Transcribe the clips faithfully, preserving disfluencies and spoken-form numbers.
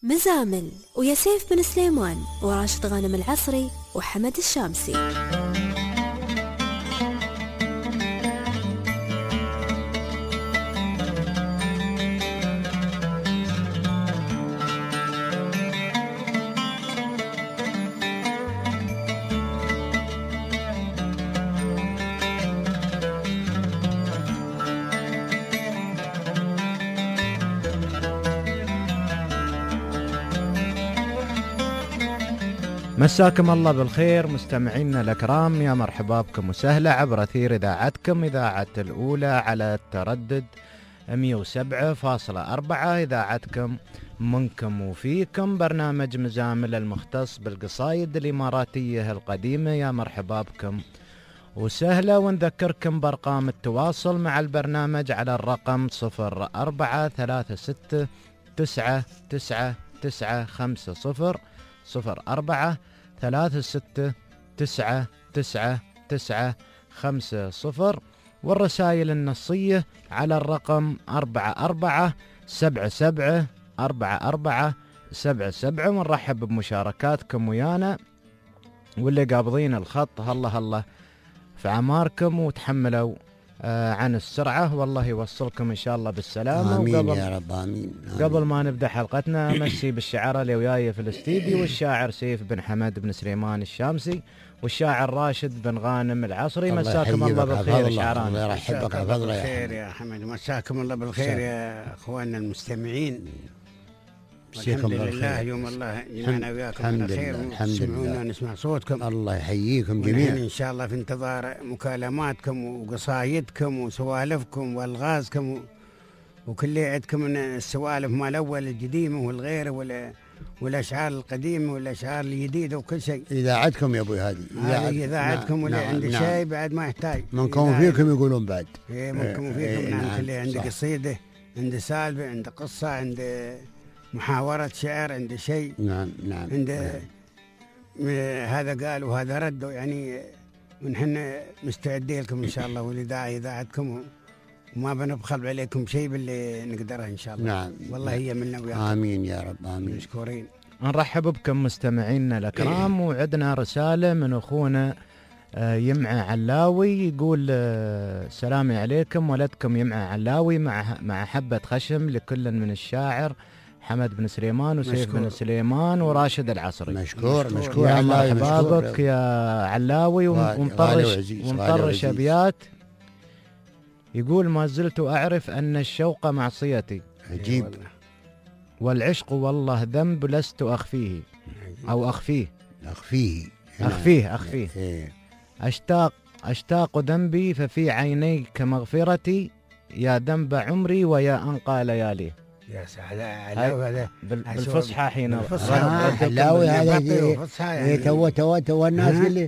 مزامل ويا سيف بن سليمان وراشد غانم العصري وحمد الشامسي. مساكم الله بالخير مستمعينا الأكرام، يا مرحبا بكم وسهلا عبر أثير إذاعتكم إذاعة الأولى على التردد مئة وسبعة فاصلة أربعة، إذاعتكم منكم وفيكم، برنامج مزامل المختص بالقصايد الإماراتية القديمة. يا مرحبا بكم وسهلا، ونذكركم بأرقام التواصل مع البرنامج على الرقم صفر أربعة ثلاثة ستة تسعة تسعة تسعة خمسة صفر صفر أربعة ثلاثة ستة تسعة تسعة تسعة خمسة صفر، والرسائل النصية على الرقم أربعة أربعة سبعة سبعة أربعة أربعة سبعة سبعة. ونرحب بمشاركاتكم ويانا، واللي قابضين الخط هلا هلا في عماركم وتحملوا آه عن السرعة، والله يوصلكم إن شاء الله بالسلامة. آمين يا رب آمين. آمين. قبل ما نبدأ حلقتنا مسي بالشعراء اللي وياي في الاستديو، والشاعر سيف بن حمد بن سليمان الشامسي، والشاعر راشد بن غانم العصري. مساكم الله بالخير شعران. الله يرحبك بالخير يا, يا حمد، مساكم الله بالخير يا اخواننا المستمعين. الحمد لله يوم الله جمعنا وياكم على خير، وتسمعونا نسمع صوتكم. الله يحييكم جميعا ان شاء الله في انتظار مكالماتكم وقصايدكم وسوالفكم والغازكم وكل عندكم من السوالف مال الاول القديمه والغير ولا والاشعار القديمه والاشعار الجديده وكل شيء. اذاعتكم يا ابوي هذه اذاعتكم، ولا عندي نعم شيء بعد ما يحتاج منكم فيكم يقولون بعد ايه منكم فيكم. نعم نعم كله عندي قصيده، عندي سالفه، عندي قصه، عندي محاورة شعر، عند شيء. نعم نعم عند نعم. هذا قال وهذا رد، يعني ونحن مستعدين لكم إن شاء الله، والإذاعة إذاعتكم، وما بنبخل عليكم شيء باللي نقدره إن شاء الله. نعم والله هي منا وياكم. آمين يا رب آمين. مشكورين. نرحب بكم مستمعينا الأكرام. وعندنا رسالة من أخونا يمعى علاوي، يقول سلامي عليكم، ولدكم يمعى علاوي مع مع حبة خشم لكل من الشاعر حمد بن سليمان وسيف بن سليمان وراشد العصري. مشكور مشكور, مشكور يا مرحبا بك يا علاوي. ومطرش ومطرش أبيات، يقول ما زلت أعرف أن الشوق معصيتي، عجيب، والعشق والله ذنب لست أخفيه أو أخفيه أخفيه أخفيه أخفيه أشتاق أشتاق ذنبي ففي عينيك مغفرتي، يا ذنب عمري ويا أنقى ليالي. يا علاوي هذا بالفصحى حين علاوي هذا تو تو تو الناس اللي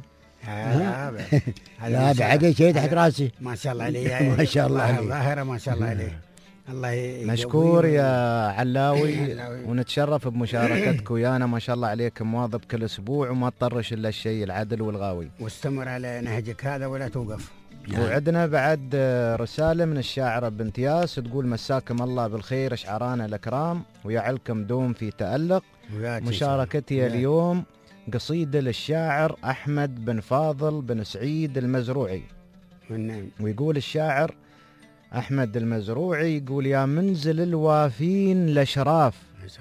لا بعد شيء تحت راسي. ما شاء الله عليه ما شاء الله عليه ظاهرة ما شاء الله عليه. الله مشكور يا علاوي، ونتشرف بمشاركتك ويانا. ما شاء الله عليك مواظب كل اسبوع وما تطرش الا الشيء العدل والغاوي، واستمر على نهجك هذا ولا توقف. وعندنا بعد رسالة من الشاعرة بنت ياس، تقول مساكم الله بالخير اشعرانا الأكرام، ويعلكم دوم في تألق. مشاركتي اليوم قصيدة للشاعر أحمد بن فاضل بن سعيد المزروعي. ويقول الشاعر أحمد المزروعي، يقول يا منزل الوافين الأشراف،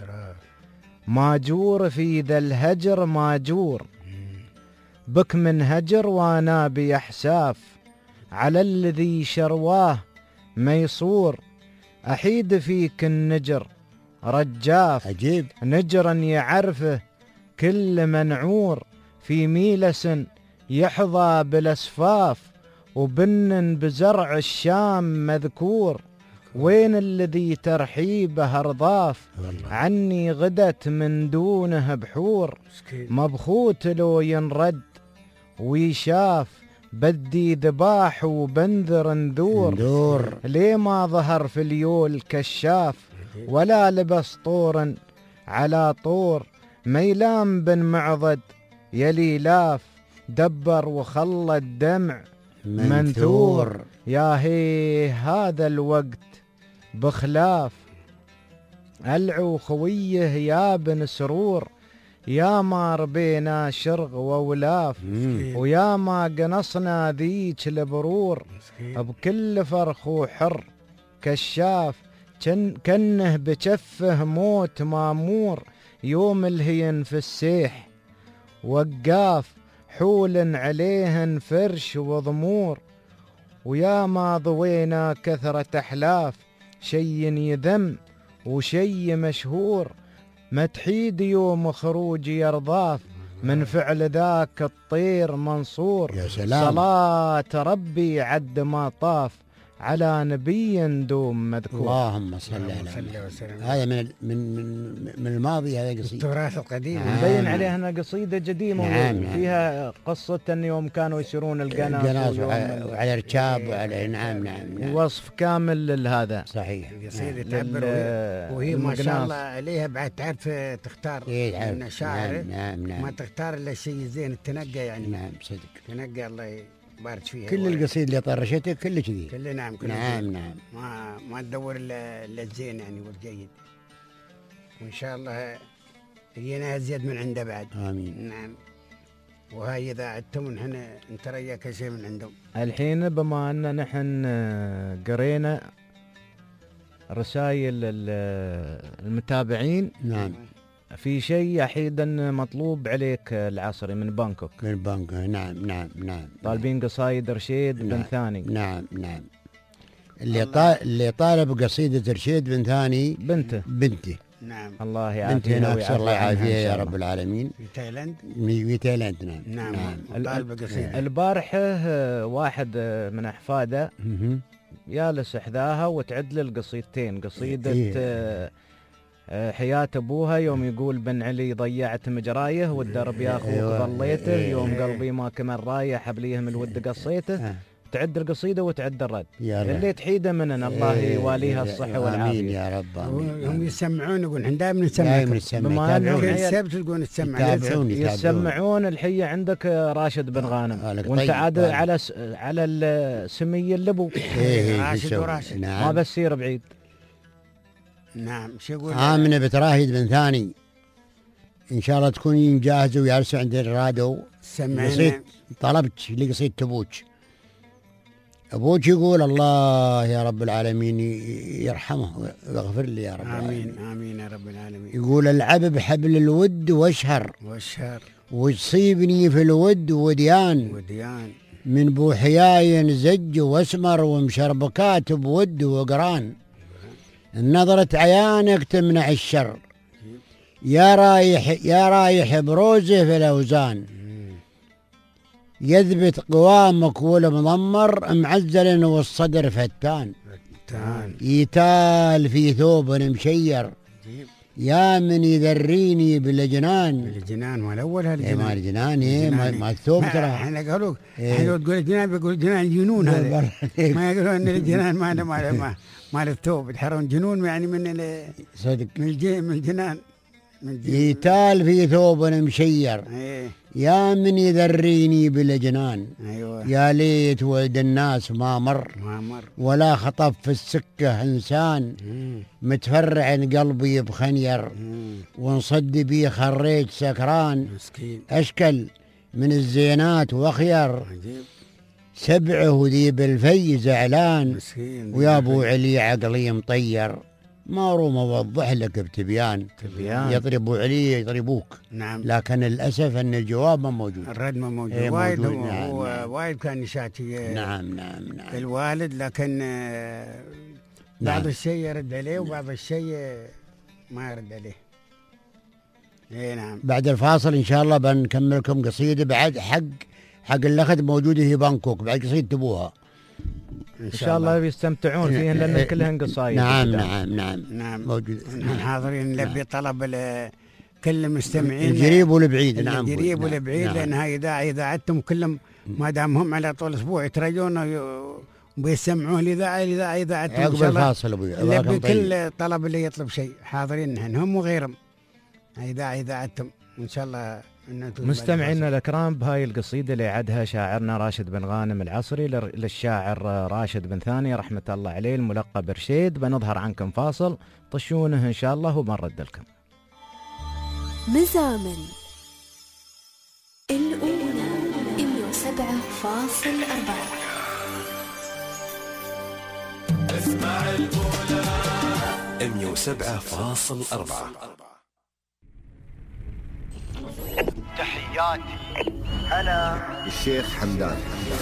ماجور في ذا الهجر ماجور، بك من هجر وانا بيحساف، على الذي شرواه ميصور، أحيد فيك النجر رجاف، عجيب، نجرا يعرفه كل منعور، في ميلس يحظى بالأسفاف، وبن بزرع الشام مذكور، وين الذي ترحيبه أرضاف، عني غدت من دونه بحور، مبخوت لو ينرد ويشاف، بدي ذباح وبنذر نذور، ندور. ليه ما ظهر في اليول كشاف، ولا لبس طور على طور، ميلام بن معضد يلي لاف، دبر وخلى الدمع منثور، يا هي هذا الوقت بخلاف. ألعو خويه يا بن سرور، يا ما ربينا شرغ وولاف، ويا ما قنصنا ذيك البرور، بكل فرخ وحر كشاف، كنه بجفه موت مامور، يوم الهين في السيح وقاف، حول عليهن فرش وضمور، ويا ما ضوينا كثرة أحلاف، شي يذم وشي مشهور، متحيد يوم خروجي يرضاف، من فعل ذاك الطير منصور. يا سلام. صلاة ربي عد ما طاف، على نبي دوم مذكور. اللهم صل على وسلم. هذا من من من من الماضي، هذا قصيدة التراث القديم. مبين عليها انها قصيدة قديمة. نعم. فيها قصة ان يوم كانوا يسيرون القناص القناص وعلى ركاب وعلى نعم نعم, نعم. وصف كامل لهذا. صحيح. قصيدة تعبر وهي ما شاء الله عليها بعد تعرف تختار من شاعر. نعم نعم نعم. ما تختار الا الشيء الزين التنقى يعني. نعم صدق. تنقى الله بارك فيها. كل القصيد اللي طرشته كله كذي. كله نعم كله نعم نعم. ما ما تدور الا الزين يعني والجيد. وان شاء الله يجينا ازيد من عنده بعد. امين. نعم. وهاي اذا عدتم نحن نتريا كل شيء من عندهم. الحين بما ان نحن قرينا رسائل المتابعين. نعم. في شيء احيدا مطلوب عليك العصري من بانكوك. من بانكوك. نعم نعم نعم. طالبين قصايد رشيد نعم بن ثاني. نعم نعم. اللي طال اللي طالب قصيدة رشيد بن ثاني بنته. بنته. نعم. الله يعافيها. بنته نفسه الله يعافيها يا رب العالمين. في تايلاند. في تايلاند. نعم. نعم. نعم. طالب قصيدة. البارحة واحد من احفاده جالس احداها وتعد له القصيدتين. قصيدة إيه. حياة أبوها يوم يقول بن علي ضيعت مجرايه، والدرب يا أخوك أيوة. ضليته يوم قلبي ما كمل رايه، حبليه من الود قصيته. تعد القصيدة وتعد الرد اللي تحيده مننا. الله يواليها الصحة والعافية. آمين يا رب. هم يسمعون يقول احنا دائما نسمع. بما انهم كل سبت تقول نسمع. يسمعون الحية عندك راشد بن غانم وانت عاد على س... على السمية اللبو. راشد وراشد ما بسير بعيد. نعم. شو يقول؟ آمنة بتراهيد بن ثاني إن شاء الله تكونين جاهزة ويجلسوا عند الراديو. سمعنا. طلبت لقصيدة أبوك. أبوك يقول الله يا رب العالمين يرحمه ويغفر لي يا رب العالمين. آمين آمين يا رب العالمين. يقول العب بحبل الود واشهر واشهر وتصيبني في الود وديان وديان من بوحياي زج واسمر ومشربكات بود وقران، النظرة عيانك تمنع الشر، يا رايح يا رايح بروزه في الأوزان، يثبت قوامك والمضمر معزل والصدر فتان، يتال في ثوب مشير، يا من يذريني بالجنان. بالجنان ما الاول هالجنان. إيه ما الجنان ايه ما الثوب ترى. احنا قالوا احنا لو تقول الجنان بيقول الجنان جنون هذا. ما يقولون ان الجنان ما ما مال الثوب يتحرون جنون يعني من صدق من الجنان من الجنان يتال في ثوب مشير. ايه. يا من يذريني بالجنان. ايوه. يا ليت ولد الناس ما مر ما مر ولا خطف في السكه انسان. مم. متفرع قلبي بخنير وانصد بي خريج سكران. مسكين. اشكل من الزينات واخير. عجيب. سبعه ذي بالفي زعلان. مسكين. ويا ابو علي عقلي مطير، ما روم اوضح لك بتبيان. تبيان. يضربوا علي يضربوك. نعم. لكن للاسف ان الجواب ما موجود. الرد ما موجود. ايه وايد موجود. هو, نعم هو نعم. وايد كان يشاتي. نعم نعم نعم. الوالد لكن بعض نعم. الشيء يرد عليه وبعض الشيء ما يرد عليه. اي نعم. بعد الفاصل ان شاء الله بنكمل لكم قصيده بعد حق حق الاخذ موجوده في بانكوك بعد قصيده ابوها. ان شاء الله بيستمتعون فيهن لان كلهن قصايد. نعم نعم نعم نعم موجود. نحن حاضرين نلبي طلب كل المستمعين القريب والبعيد. نعم القريب والبعيد. نعم. لان هاي اذاعه اذاعتهم كلهم ما دام هم على طول اسبوع يترجون وبيسمعون الاذاعه الاذاعه اذاعتهم. عقب الفاصل ابوي نلبي كل طلب اللي يطلب شيء حاضرين نحن هم وغيرهم. اذاعه اذاعتهم. وإن شاء الله مستمعينا الأكرام، بهاي القصيدة اللي عدها شاعرنا راشد بن غانم العصري للشاعر راشد بن ثاني رحمة الله عليه الملقب رشيد، بنظهر عنكم فاصل طشونه إن شاء الله وبنرد لكم. مزامل الأولى مية وسبعة فاصل أربعة. اسمع الأولى مية وسبعة فاصل أربعة. تحياتي أنا الشيخ حمدان.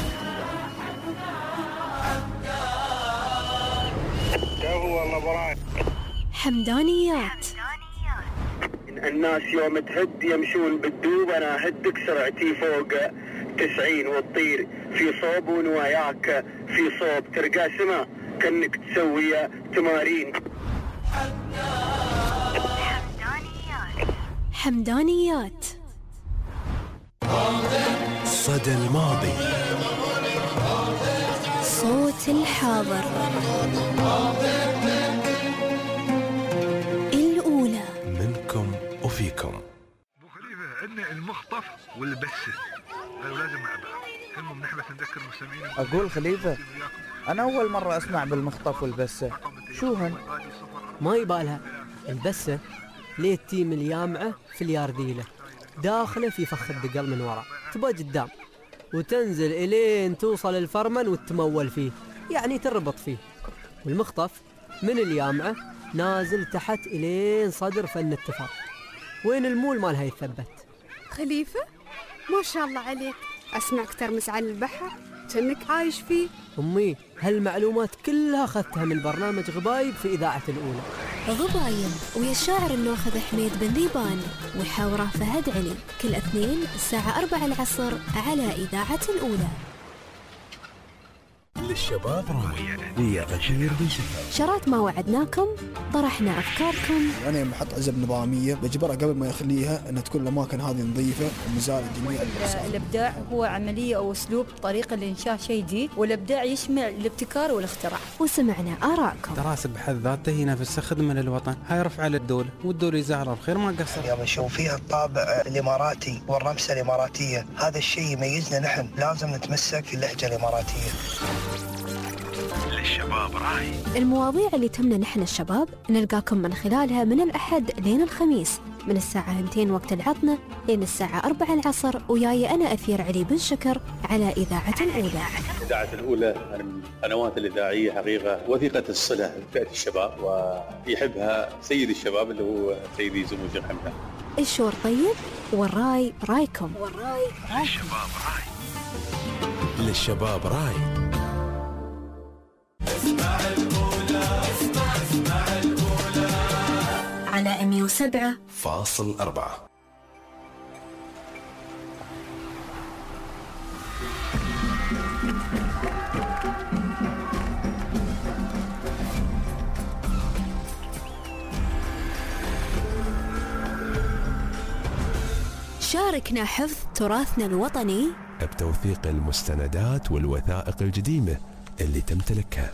هو الله حمدانيات. الناس يوم تهد يمشون بالدوب، أنا هدك سرعتي فوق تسعين وتطير في صوب ونواياك في صوب، ترقى سما كأنك تسوي تمارين. حمدانيات. صدى الماضي، صوت الحاضر. الأولى منكم وفيكم. ابو خليفه عندنا المخطف والبسه، قالوا لازم مع بعض. المهم نحن بس نذكر المستمعين. اقول خليفه انا اول مره اسمع بالمخطف والبسه، شو هن؟ ما يبالها البسه ليه التيم اليامعه في اليارديله، داخله في فخ الدقل من وراء، تبقى قدام وتنزل الين توصل الفرمن وتمول فيه، يعني تربط فيه. والمخطف من اليامعه نازل تحت الين صدر فن التفاح، وين المول مالها يثبت. خليفه ما شاء الله عليك، اسمعك ترمس على البحر كأنك عايش فيه. امي هالمعلومات كلها اخذتها من برنامج غبايب في اذاعه الاولى. غبايب ويا الشاعر الناخذ حميد بن ذيبان وحاوره فهد علي، كل اثنين الساعة أربعة العصر على إذاعة الأولى. للشباب راي ويا غشير بن شفا. شرات ما وعدناكم، طرحنا أفكاركم. أنا محط عزب نظامية بجبرها قبل ما يخليها أن تكون الأماكن هذه نظيفة ومزال جميع الأقسام. الإبداع هو عملية أو أسلوب طريقة لإنشاء شيء جديد، والإبداع يشمل الابتكار والاختراع. وسمعنا آراءكم. دراسة بحد ذاته هي نفس خدمة للوطن، هاي رفع للدولة والدولة يزعلها بخير ما قصر. يوم نشوف فيها الطابع الإماراتي والرمسة الإماراتية، هذا الشيء يميزنا نحن، لازم نتمسك في اللهجة الإماراتية. للشباب راي. المواضيع اللي تهمنا نحن الشباب نلقاكم من خلالها من الأحد لين الخميس من الساعة اثنتين وقت العطنة لين الساعة أربعة العصر، وياي أنا أثير علي بن شكر على إذاعة الأولى. إذاعة الأولى من القنوات الإذاعية حقيقة وثيقة الصلة بفئة الشباب، ويحبها سيد الشباب اللي هو سيدي سمو الشيخ حمدان. الشور طيب والراي رايكم. والراي رايكم. للشباب راي. للشباب راي. اسمع الأولى، اسمع اسمع الأولى على مية وسبعة فاصل أربعة. شاركنا حفظ تراثنا الوطني بتوثيق المستندات والوثائق القديمة اللي تمتلكها.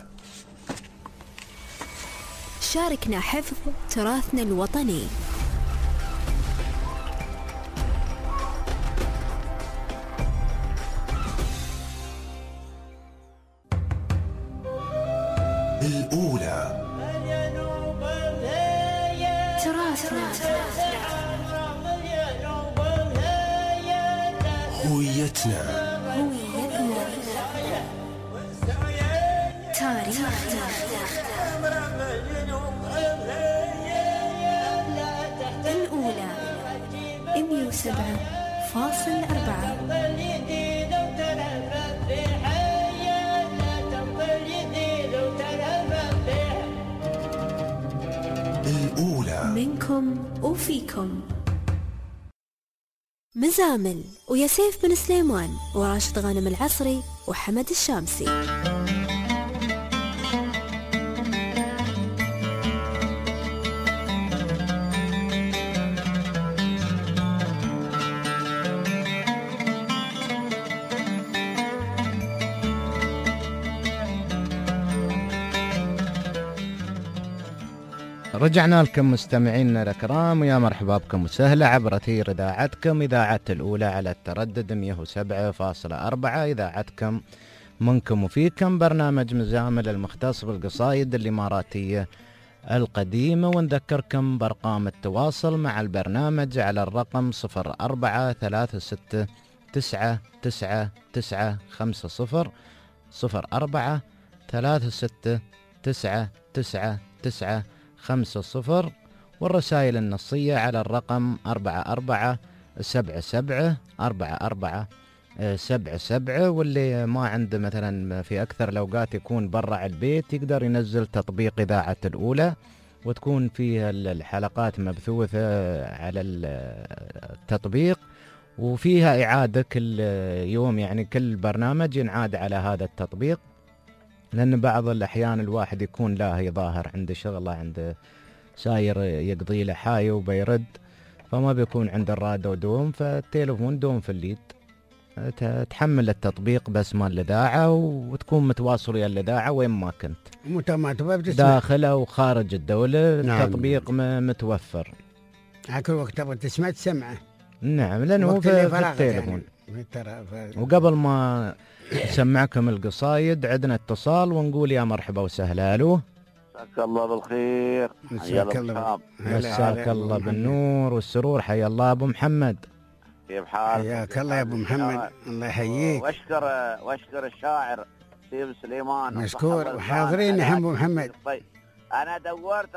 شاركنا حفظ تراثنا الوطني. الأولى تراثنا، هويتنا، هويتنا، تاريخنا. الأولى مية وسبعة فاصل أربعة. الأولى منكم وفيكم. مزامل ويا سيف بن سليمان وراشد غانم العصري وحمد الشامسي. رجعنا لكم مستمعينا الأكرام، ويا مرحبا بكم وسهلا عبر أثير إذاعتكم إذاعة الأولى على التردد مئة وسبعة فاصلة أربعة. إذاعتكم منكم وفيكم، برنامج مزامل المختص بالقصايد الإماراتية القديمة. ونذكركم بأرقام التواصل مع البرنامج على الرقم صفر أربعة ثلاثة ستة تسعة تسعة تسعة خمسة صفر صفر أربعة ثلاثة ستة تسعة تسعة تسعة خمسة صفر، والرسائل النصية على الرقم أربعة أربعة سبعة سبعة أربعة أربعة سبعة سبعة. واللي ما عنده مثلا في أكثر الأوقات يكون برا البيت يقدر ينزل تطبيق إذاعة الأولى، وتكون فيها الحلقات مبثوثة على التطبيق، وفيها إعادة كل يوم، يعني كل برنامج ينعاد على هذا التطبيق، لأن بعض الأحيان الواحد يكون لاهي ظاهر عنده شغلة، عنده ساير يقضي له حاجة وبيرد، فما بيكون عنده الرادة ودوم، فالتليفون دوم في اليد، تحمل التطبيق بس مال الإذاعة وتكون متواصل ويا الإذاعة وين ما كنت، داخل أو خارج الدولة. نعم. التطبيق متوفر على كل وقت تبغى تسمع تسمعه. نعم، لأنه في, في التليفون. يعني. وقبل ما نسمعكم القصايد عندنا اتصال ونقول يا مرحبا وسهلا له. مساك الله بالخير. مساك الله مساك الله بالنور والسرور. حيا الله أبو محمد. كيف حالك؟ حياك الله يا أبو محمد. الله يحييك. واشكر واشكر الشاعر سيف سليمان. مشكور وحاضرين نحن أبو محمد. طيب أنا دورت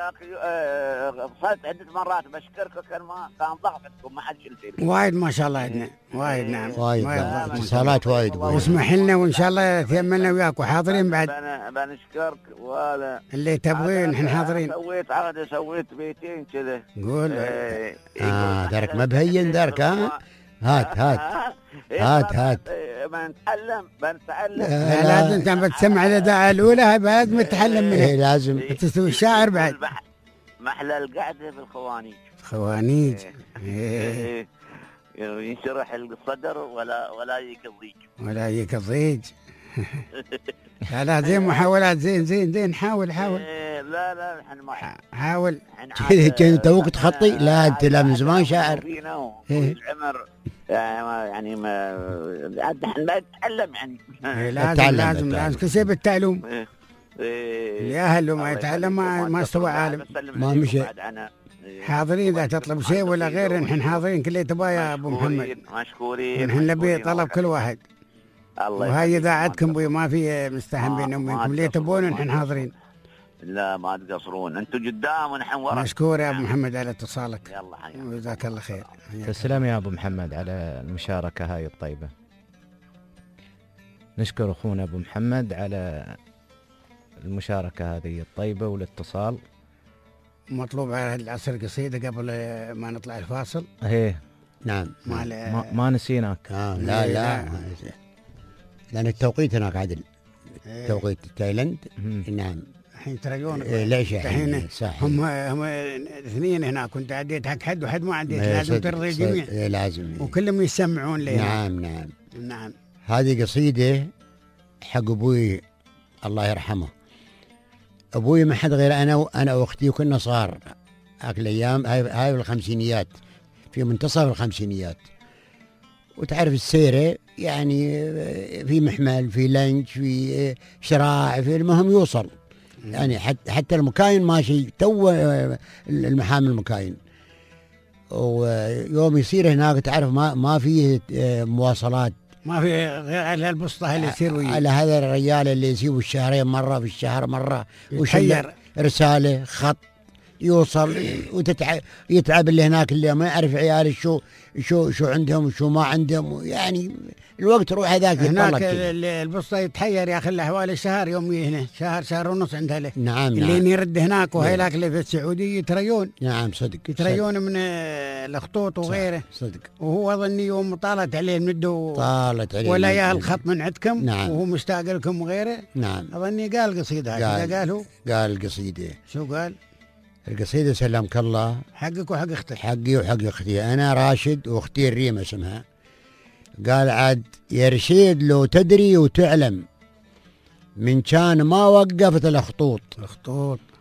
اتصلت عدة مرات بشكركم، كان ما كان ضغطكم ما حد شلتني. وايد ما شاء الله عندنا وايد. نعم وايد اتصالات وايد. واسمح لنا وإن شاء الله تيمنا وياك وحاضرين بعد. بنشكرك وهذا اللي تبغين نحن حاضرين. سويت عقد سويت بيتين كذا. قول. اه, آه درك ما بهين درك. ها هات هات هات هات بنتعلم بنتعلم. آه لازم انت بتسمع الإذاعة الأولى لازم تتعلم منها. إيه لازم تسوي الشاعر بعد. محلى القعدة في الخوانيج. خوانيج. إيه. ينشرح الصدر ولا ولا يك الضيق. ولا يك الضيق. لا لا زين محاولات زين زين زين حاول حاول. إيه لا لا نحن ما حاول. كنت توك تخطي. لا انت لا من زمان شاعر. العمر يعني ما نحن نتعلم يعني. لازم لازم لازم كسب التعلم. اللي أهله ما يتعلم ما ما استوى عالم. ما مشي. حاضرين إذا تطلب شيء ولا غير نحن حاضرين كل تبغى يا أبو محمد. مشكورين. نحن نبي طلب كل واحد. وهاي إذاعتكم بي ما في مستهم بينهم وبينكم، ليه تبون نحن حاضرين. لا ما تقصرون، انتم قدام ونحن ورا. مشكور يا ابو محمد على اتصالك. يلا حياك. وجزاك الله خير. تسلم يا ابو محمد على المشاركه هاي الطيبه. نشكر اخونا ابو محمد على المشاركه هذه الطيبه والاتصال. مطلوب على العصر قصيده قبل ما نطلع الفاصل. ايه نعم. ما, ما, ما نسيناك. آه لا لا, لا. لان التوقيت هناك عدل. إيه. توقيت تايلاند. نعم. الحين تريون. إيه ليش الحين هم هم اثنين هناك، كنت عديت حق حد وحد ما عديت. إيه لازم ترضي الجميع. إيه لازم. وكلهم يسمعون لي. نعم نعم نعم. هذه قصيده حق ابوي الله يرحمه. ابوي ما حد غير انا وانا واختي وكنا صغار هاك الايام. هاي هاي الخمسينيات، في منتصف الخمسينيات. وتعرف السيره يعني في محمل في لنج في شراع، في المهم يوصل يعني حتى حتى المكاين ماشي تو المحامل المكاين. ويوم يصير هناك تعرف ما ما فيه مواصلات، ما في غير على البسطه اللي يصير وياه، على هذا الرجال اللي يسيبوا الشهرين مره في الشهر مره ويحير رساله خط يوصل. وتتعب يتعب اللي هناك اللي ما يعرف عيال شو شو شو عندهم وشو ما عندهم، يعني الوقت روح هذاك هناك البسطه يتحير يا اخي حوالي شهر يومي هنا، شهر شهر ونص عندها له. نعم اللي نعم. يرد هناك وهيلاك اللي في السعوديه يتريون. نعم صدق يتريون صدق. من الخطوط وغيره. صدق. وهو ظني يوم طالت عليه المده طالت عليه ولا يا الخط من عندكم. نعم. وهو مشتاق لكم وغيره. نعم. اظني قال قصيده. قال قال هو قال قصيده. شو قال؟ القصيدة سلمك الله حقك وحق اختك. حقي وحق اختي، انا راشد واختي الريم اسمها. قال عاد يا رشيد لو تدري وتعلم من كان ما وقفت الخطوط الخطوط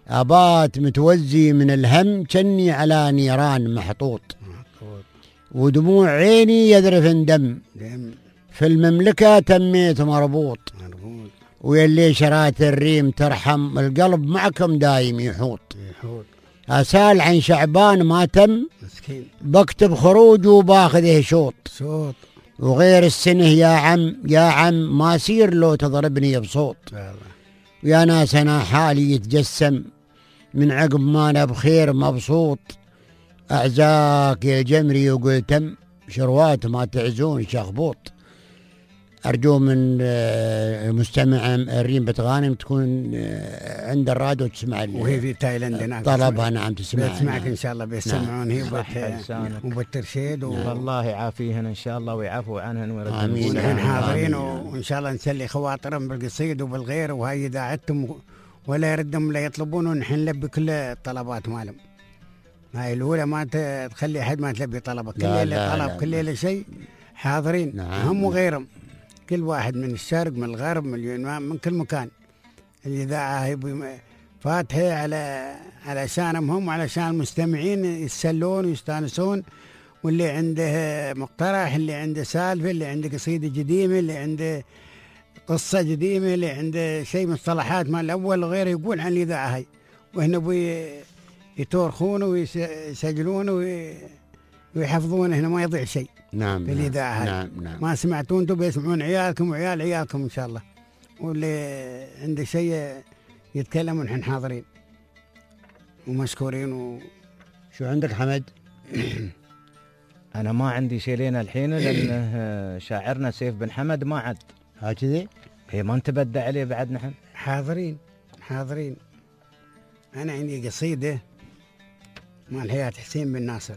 أبات متوزي من الهم كني على نيران محطوط، ودموع عيني يذرف دم، في المملكة تميت مربوط، ويلي شرات الريم ترحم، القلب معكم دايم يحوط. أسال عن شعبان ما تم، بكتب خروج وباخذه شوط، وغير السنه يا عم يا عم ما سير لو تضربني بصوت. ويا ناس أنا حالي يتجسم، من عقب ما أنا بخير مبسوط، أعزاك يا جمري وقلتم، شروات ما تعزون شخبوط. أرجو من مستمع الريم بتغانم تكون عند الراديو تسمع، وهي في تايلاند هناك طلبها. نعم تسمع، بتسمعك إن شاء الله، بيسمعون هي وبالترشيد و... والله يعافيهن إن شاء الله ويعفو عنهن ويردهم. آمين. ونحن حاضرين، وإن شاء الله نسلي خواطرهم بالقصيد وبالغير، وهي إذاعتهم ولا يردهم لا يطلبون، ونحن نلبي كل الطلبات مالهم. هاي الأولى ما تخلي أحد ما تلبي طلبك، كل ليلة طلب، كل ليلة شيء حاضرين. نعم. هم وغيرهم، كل واحد من الشرق من الغرب من اليمن من كل مكان. الإذاعة هي فاتحة على علشانهم هم، علشان المستمعين يتسلون ويستانسون، واللي عنده مقترح، اللي عنده سالفة، اللي عنده قصيدة قديمة، اللي عنده قصة قديمة، اللي عنده شيء مصطلحات مال الأول وغيره يقول عن الإذاعة هاي، وهنا بي يتورخون ويسجلون ويحفظون، هنا ما يضيع شيء. نعم. في الإذاعة هاي. نعم. نعم. ما سمعتوا انتم بيسمعون عيالكم وعيال عيالكم إن شاء الله، واللي عنده شيء يتكلمون نحن حاضرين ومشكورين. و... شو عندك حمد؟ أنا ما عندي شيء لين الحين، لأنه شاعرنا سيف بن حمد ما عد هكذا، هي ما نتبدى عليه بعد. نحن حاضرين حاضرين. أنا عندي قصيدة مال حياة حسين بن ناصر،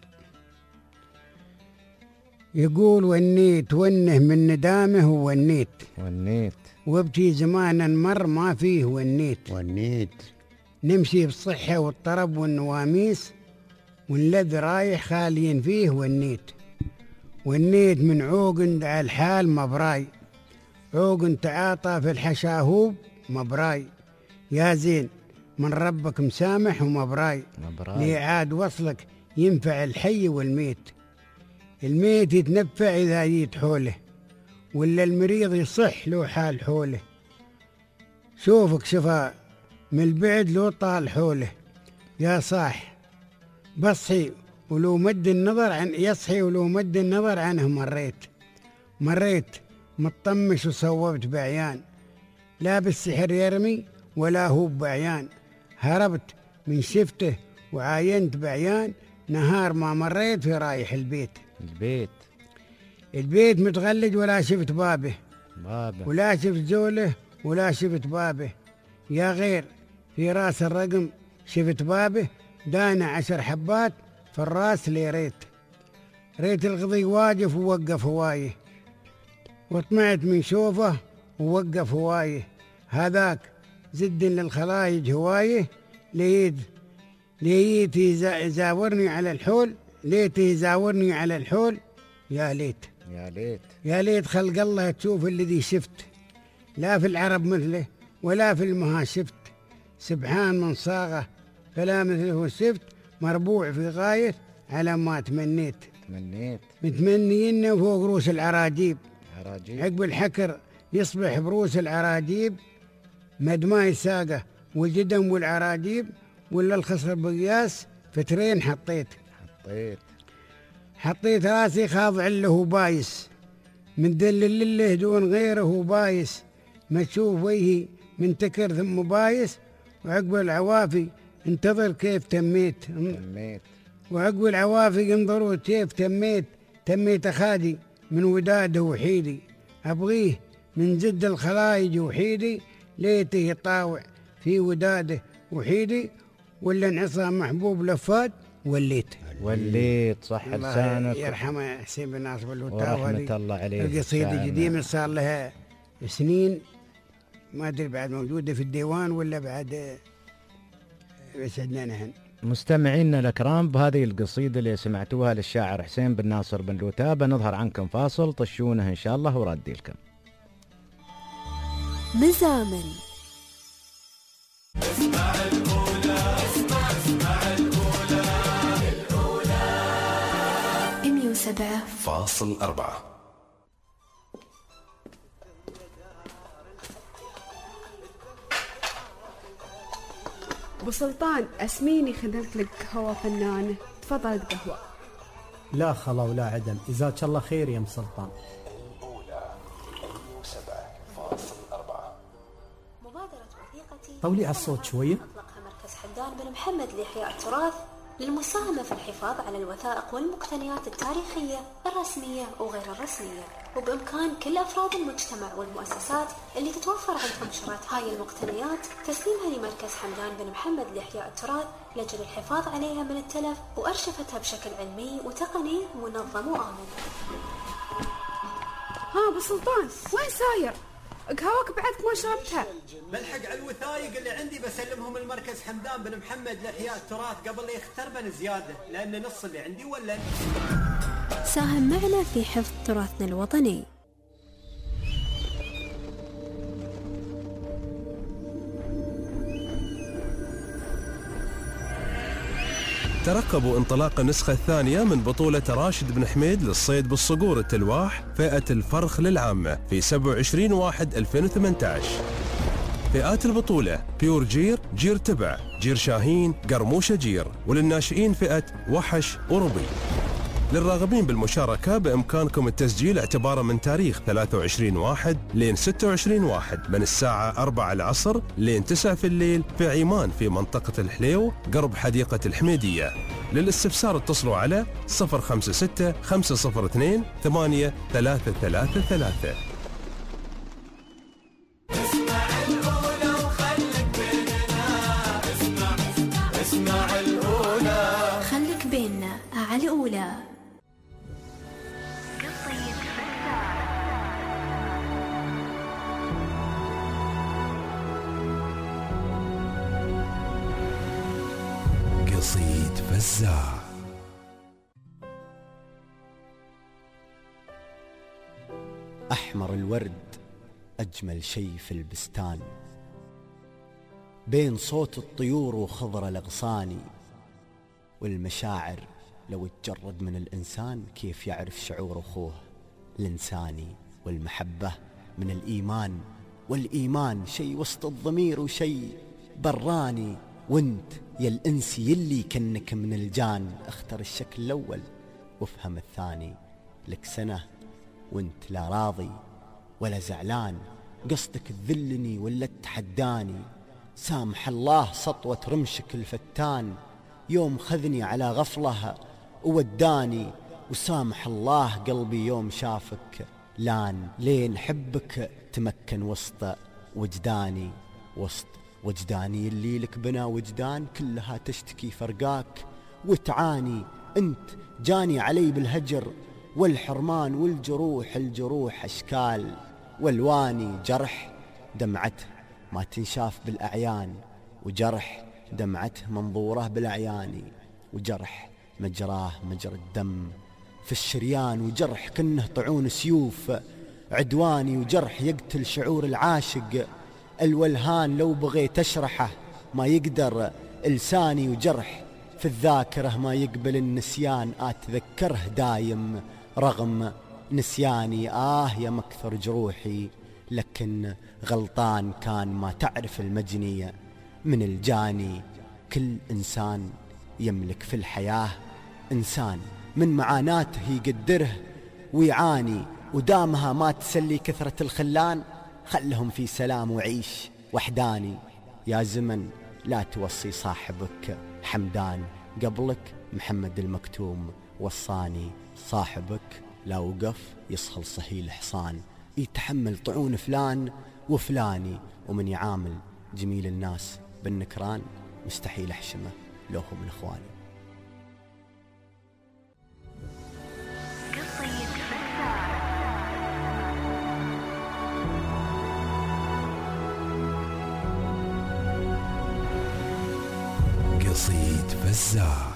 يقول: ونيت ونه من ندامه ونيت ونيت وابكي زمانا مر ما فيه ونيت ونيت نمشي بالصحة والطرب والنواميس، ونلذ رايح خاليين فيه ونيت ونيت من عوق على الحال مبراي، عوق تعاطى في الحشاهوب مبراي، يا زين من ربك مسامح ومبراي، لي عاد وصلك ينفع الحي والميت، الميت يتنفع إذا جيت حوله، ولا المريض يصح له حال حوله، شوفك شفا من البعد لو طال حوله، يا صاح بصحي ولو مد النظر عن يصحي ولو مد النظر عنه مريت مريت مطمش وصوبت بعيان، لا بالسحر يرمي ولا هو بعيان، هربت من شفته وعاينت بعيان، نهار ما مريت في رايح البيت البيت البيت متغلج ولا شفت بابه بابه ولا شفت زوله ولا شفت بابه، يا غير في راس الرقم شفت بابه، دانا عشر حبات في الراس لي ريت ريت القضي واقف ووقف هوايه، وطمعت من شوفه ووقف هوايه، هذاك زد للخلايج هوايه، ليت ليت يزاورني على الحول ليت يزاورني على الحول، يا ليت يا ليت يا ليت خلق الله تشوف الذي شفت، لا في العرب مثله ولا في المها شفت، سبحان من صاغه فلا مثله شفت، مربوع في غاية على ما تمنيت تمنيت متمنيين فوق روس العراجيب، عراجيب عقب الحكر يصبح بروس العراجيب، مد ما يساقه والجدم والعراجيب، ولا الخصر بقياس فترين حطيت حطيت حطيت راسي خاضع له بايس، من دل له دون غيره بايس، ما تشوف وجهي من تكر ثم بايس، وعقب العوافي انتظر كيف تميت تميت وعقب العوافي انظروا كيف تميت تميت أخادي من وداده وحيدي، أبغيه من زد الخلايج وحيدي، ليته يطاوع في وداده وحيدي، ولا انعصى محبوب لفات وليت وليت صح لسانك. يرحمه حسين بن ناصر ورحمة الله عليه. القصيدة قديمة صار لها سنين، ما أدري بعد موجودة في الديوان ولا بعد، يسعدنا نحن. مستمعينا الأكرام، بهذه القصيدة اللي سمعتوها للشاعر حسين بن ناصر بن لوتابة نظهر عنكم فاصل، طشونها إن شاء الله وردي لكم. مزامل اسمع الأولى وسبعة فاصل أربعة. أبو سلطان أسميني خدمت لك قهوة فنانة، تفضل قهوة. لا خلا ولا عدم، جزاك الله خير يا ام سلطان. طولي على الصوت شوية. أطلقها مركز حمدان بن محمد لإحياء التراث للمساهمة في الحفاظ على الوثائق والمقتنيات التاريخية الرسمية وغير الرسمية، وبإمكان كل أفراد المجتمع والمؤسسات اللي تتوفر عندهم شرايط هاي المقتنيات تسليمها لمركز حمدان بن محمد لإحياء التراث لأجل الحفاظ عليها من التلف وأرشفتها بشكل علمي وتقني منظم وآمن. ها أبو سلطان وين ساير؟ قهوك بعدك ما شربتها. بلحق على الوثائق اللي عندي بسلمهم المركز حمدان بن محمد لإحياء التراث قبل لا يختربن زيادة، لأن نص اللي عندي ولا. ساهم معنا في حفظ تراثنا الوطني. ترقبوا انطلاق النسخة الثانية من بطولة راشد بن حميد للصيد بالصقور التلواح فئة الفرخ للعامة في سبعة وعشرين واحد ألفين وثمانية عشر. فئات البطولة بيور جير، جير تبع، جير شاهين، قرموشة جير، وللناشئين فئة وحش وربي. للراغبين بالمشاركة بإمكانكم التسجيل اعتبارا من تاريخ ثلاثة وعشرين واحد لين ستة وعشرين واحد من الساعة أربعة العصر لين تسعة في الليل في عيمان في منطقة الحليو قرب حديقة الحميدية. للاستفسار اتصلوا على صفر خمسة ستة خمسة صفر اثنين ثمانية ثلاثة ثلاثة ثلاثة. اسمع الأولى وخلك بيننا، اسمع اسمع الأولى خلك بيننا على الأولى. قصيد فزاع. أحمر الورد أجمل شي في البستان، بين صوت الطيور وخضر الأغصان، والمشاعر لو تجرد من الإنسان كيف يعرف شعور أخوه الإنساني، والمحبة من الإيمان، والإيمان شي وسط الضمير وشي براني، وانت يا الإنسي يلي كنك من الجان، اختر الشكل الأول وافهم الثاني، لك سنة وانت لا راضي ولا زعلان، قصدك تذلني ولا تحداني، سامح الله سطوة رمشك الفتان، يوم خذني على غفلة ووداني، وسامح الله قلبي يوم شافك لان، لين حبك تمكن وسط وجداني، وسط وجداني اللي لك بنا وجدان كلها تشتكي فرقاك وتعاني، انت جاني علي بالهجر والحرمان، والجروح الجروح أشكال والواني، جرح دمعته ما تنشاف بالأعيان، وجرح دمعته منظوره بالأعيان، وجرح مجراه مجرى الدم في الشريان، وجرح كنه طعون سيوف عدواني، وجرح يقتل شعور العاشق الولهان، لو بغيت أشرحه ما يقدر لساني، وجرح في الذاكرة ما يقبل النسيان، أتذكره دايم رغم نسياني، آه يا مكثر جروحي لكن غلطان كان ما تعرف المجنية من الجاني، كل إنسان يملك في الحياة إنسان من معاناته يقدره ويعاني، ودامها ما تسلي كثرة الخلان، خلهم في سلام وعيش وحداني، يا زمن لا توصي صاحبك حمدان، قبلك محمد المكتوم وصاني، صاحبك لا وقف يصهل صهيل حصان، يتحمل طعون فلان وفلاني، ومن يعامل جميل الناس بالنكران مستحيل أحشمه لو هو من إخواني. قصيد فزاع.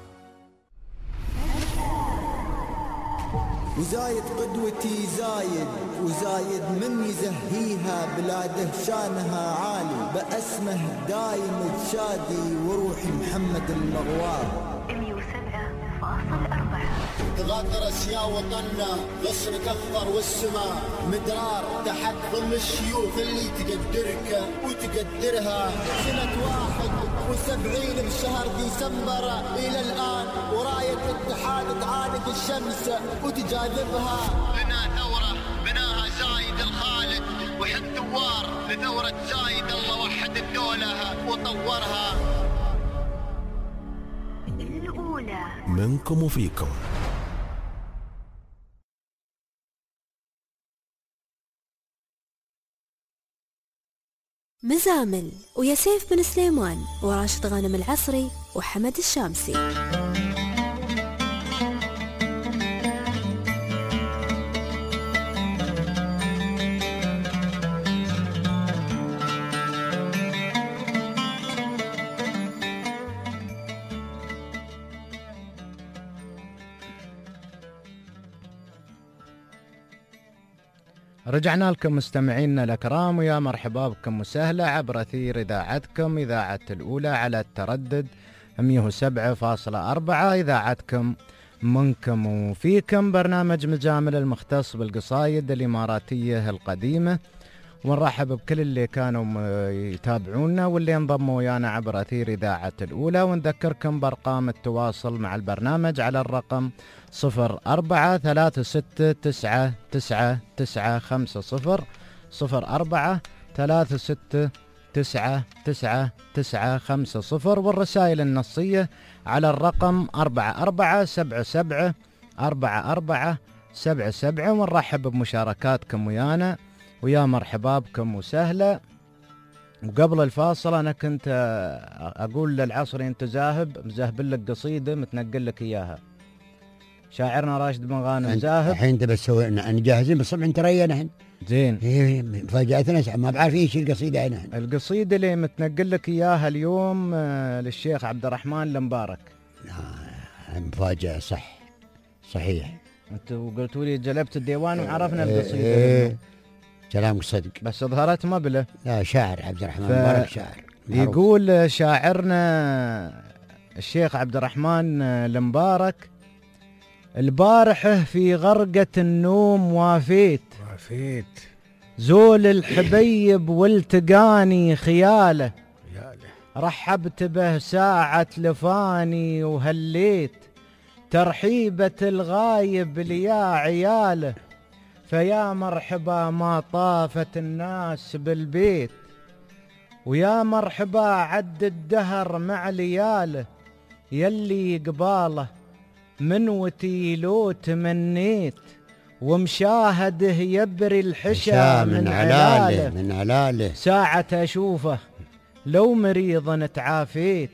وزايد قدوتي زايد وزايد من يزهيها، بلاده شانها عالي بأسمه دايم تشادي، وروحي محمد المغوار مية وسبعة فاصل أربعة. تغطرس يا وطننا غصن كفر والسماء مدرار تحت ظل الشيوخ اللي تقدرك وتقدرها. سنة واحد وسبعين بشهر ديسمبر إلى الآن وراية الاتحاد تعانق الشمس وتجاذبها. بنا ثورة بناها زايد الخالد وحد ثوار لثورة زايد، الله وحد الدولة وطورها. الأولى منكم وفيكم. مزامل ويا سيف بن سليمان وراشد غانم العصري وحمد الشامسي. رجعنا لكم مستمعينا الأكرام ويا مرحبا بكم وسهلا عبر أثير إذاعتكم إذاعة الأولى على التردد مئة وسبعة فاصلة أربعة. إذاعتكم منكم وفيكم، برنامج مجامل المختص بالقصايد الإماراتية القديمة. ونرحب بكل اللي كانوا يتابعونا واللي انضموا ويانا عبر أثير إذاعة الأولى. ونذكركم بأرقام التواصل مع البرنامج على الرقم صفر أربعة ثلاثة ستة تسعة تسعة تسعة خمسة صفر صفر أربعة ثلاثة ستة تسعة تسعة تسعة خمسة صفر، والرسائل النصية على الرقم أربعة أربعة سبعة سبعة أربعة أربعة سبعة سبعة. ونرحب بمشاركاتكم ويانا ويا مرحبا بكم وسهلا. وقبل الفاصل أنا كنت أقول للعصري أنت ذاهب مذهب لك قصيدة متنقل لك إياها. شاعرنا راشد بن غانم ذاهب. الحين انت بس سوينا انا جاهزين بالصبح انت رينا الحين. زين. ايه مفاجأتنا ما بعرف ايش القصيدة هنا. القصيدة اللي متنقل لك إياها اليوم للشيخ عبد الرحمن المبارك. آه مفاجأة صح صحيح. انتوا قلتوا لي جلبت الديوان وعرفنا إيه القصيدة. إيه كلامك صدق. بس ظهرت مبلة. لا شاعر عبد الرحمن المبارك شاعر. يقول شاعرنا الشيخ عبد الرحمن المبارك: البارحة في غرقة النوم وافيت وافيت زول الحبيب والتقاني خياله، رحبت به ساعة لفاني وهليت ترحيبة الغايب ليا عياله، فيا مرحبا ما طافت الناس بالبيت ويا مرحبا عد الدهر مع لياله، يلي قباله من وتيلو تمنيت ومشاهده يبري الحشا من, من علاله من علاله، ساعة أشوفه لو مريض تعافيت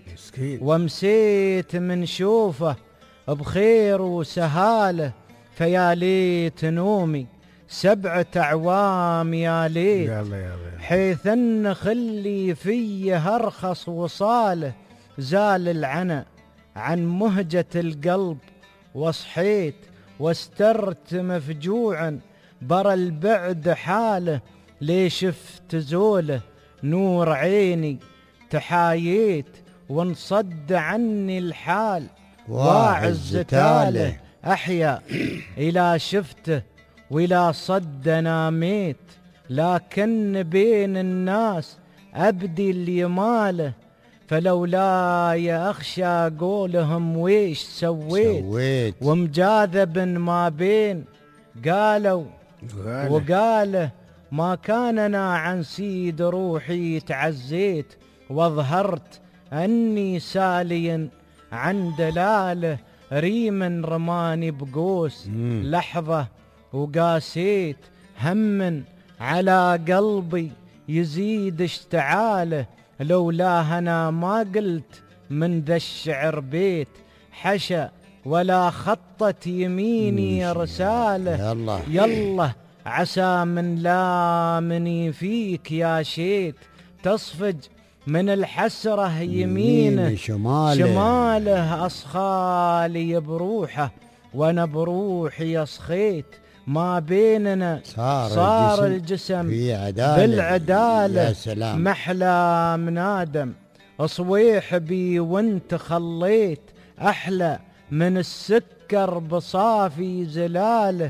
ومسيت من شوفه بخير وسهاله، فيا ليت نومي سبعة أعوام يا ليت حيث أن خلي فيه أرخص وصاله، زال العنى عن مهجة القلب وصحيت واسترت مفجوعا برا البعد حاله، لي شفت زوله نور عيني تحاييت وانصد عني الحال واعز تاله، أحيا إلى شفته وإلى صد ناميت، لكن بين الناس أبدي اليماله، فلولا يا أخشى قولهم ويش سويت, سويت ومجاذب ما بين قالوا وقاله، ما كاننا عن سيد روحي تعزيت وظهرت أني ساليا عن دلاله، ريما رماني بقوس مم. لحظة وقاسيت هم على قلبي يزيد اشتعاله، لولا أنا ما قلت من ذا الشعر بيت حشا ولا خطت يميني رسالة، يلا, يلا عسى من لامني فيك يا شيت تصفج من الحسرة يمينه شماله, شماله أصخالي بروحه وأنا بروحي أصخيت، ما بيننا صار, صار الجسم, الجسم في عدالة بالعدالة، يا سلام محلى منادم صويح بي وانت خليت، أحلى من السكر بصافي زلاله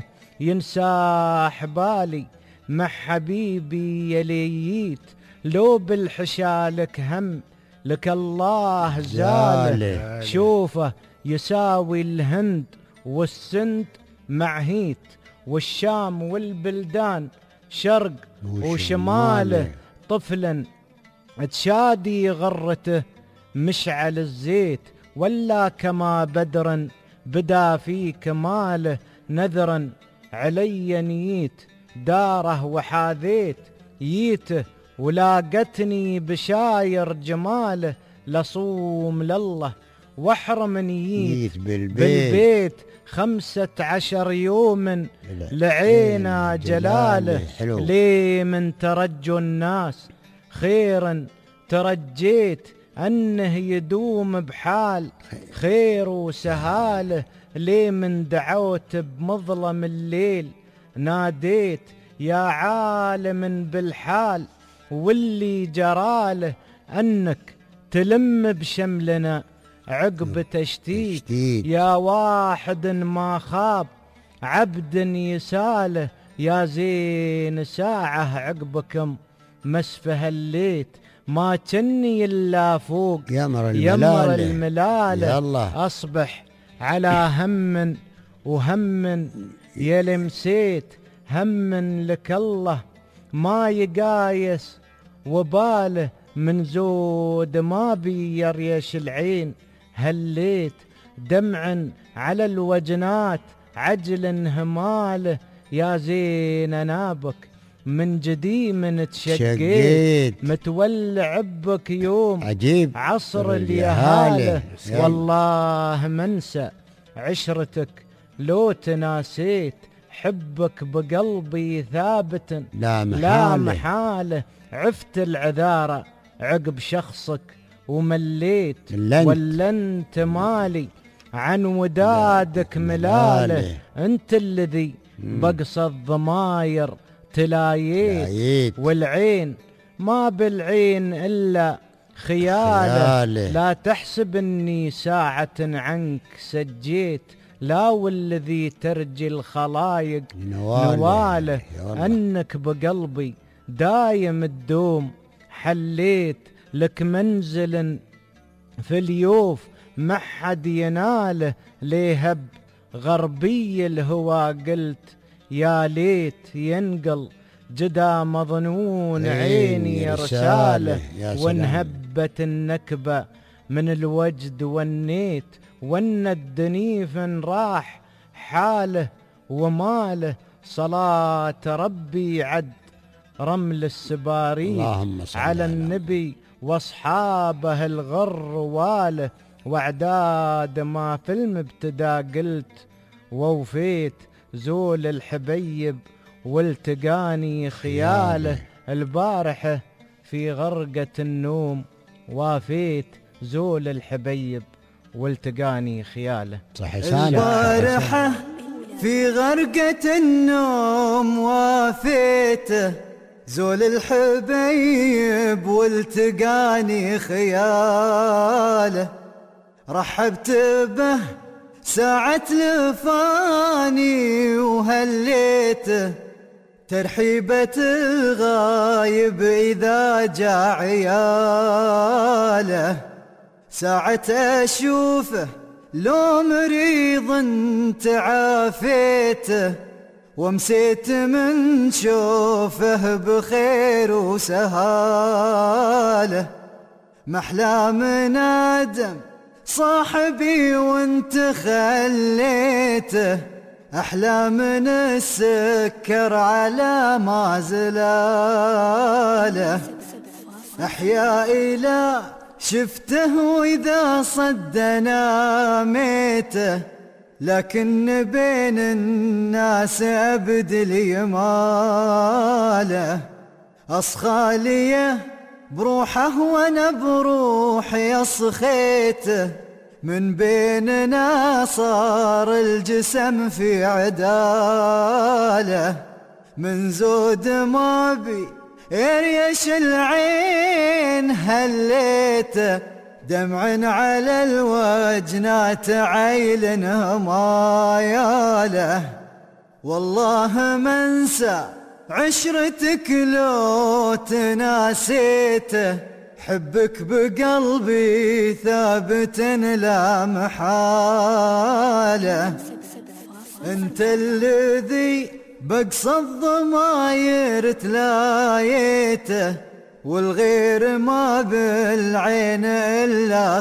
ينساح بالي مع حبيبي يلييت لو بالحشالك هم لك الله زاله شوفه يساوي الهند والسند مع هيت والشام والبلدان شرق وشماله طفلا تشادي غرته مشعل الزيت ولا كما بدرا بدا في كماله نذرا علي نيت داره وحاذيت ييته ولاقتني بشاير جماله لصوم لله واحرمني ييت بالبيت, بالبيت خمسة عشر يوم لعينا جلاله لي من ترجو الناس خيرا ترجيت أنه يدوم بحال خير وسهاله لي من دعوت بمظلم الليل ناديت يا عالم بالحال واللي جراله أنك تلم بشملنا عقب تشتيت يا واحد ما خاب عبد يساله يا زين ساعة عقبكم مسفه الليت ما كني إلا فوق يمر الملالة, يمر الملالة يا الله أصبح على هم وهم يلمسيت هم لك الله ما يقايس وباله من زود ما بيريش العين هليت دمعا على الوجنات عجل هماله يا زين نابك من جديم تشقيت متولع بك يوم عجيب عصر اليهاله والله منسى عشرتك لو تناسيت حبك بقلبي ثابت لا محالة, لا محالة عفت العذارة عقب شخصك ومليت ولا انت مالي عن ودادك ملاله انت الذي بقص الضماير تلاييت, تلاييت والعين ما بالعين إلا خياله, خياله لا تحسب اني ساعة عنك سجيت لا والذي ترجي الخلايق نواله, نواله أنك بقلبي دايم الدوم حليت لك منزل في اليوف ما حد يناله ليهب غربي الهوى قلت يا ليت ينقل جدا مظنون عيني رساله وانهبت النكبة من الوجد والنيت وان الدنيف راح حاله وماله صلاة ربي عد رمل السباريت على النبي واصحابه الغر واله واعداد ما في المبتدا قلت ووفيت زول الحبيب والتقاني خياله البارحة في غرقة النوم وافيت زول الحبيب والتقاني خياله صح البارحة في غرقة النوم وافيته زول الحبيب والتقاني خياله رحبت به ساعة لفاني وهليته ترحيبة الغايب إذا جاء عياله ساعة أشوفه لو مريض انت عافيته ومسيت من شوفه بخير وسهاله محلى من آدم صاحبي وانت خليته أحلى من السكر على ما زلاله أحيا إلى شفته وإذا صدنا ميته لكن بين الناس أبدل يماله أصخاليه بروحه وانا بروحي أصخيته من بيننا صار الجسم في عداله من زود ما بي يريش العين هليته دمع على الوجنات عيلنهم آياله. والله ما انسى عشرتك لو تناسيته، حبك بقلبي ثابت لا محالة. انت الذي بقصى الضماير تلايته، والغير ما بالعين إلا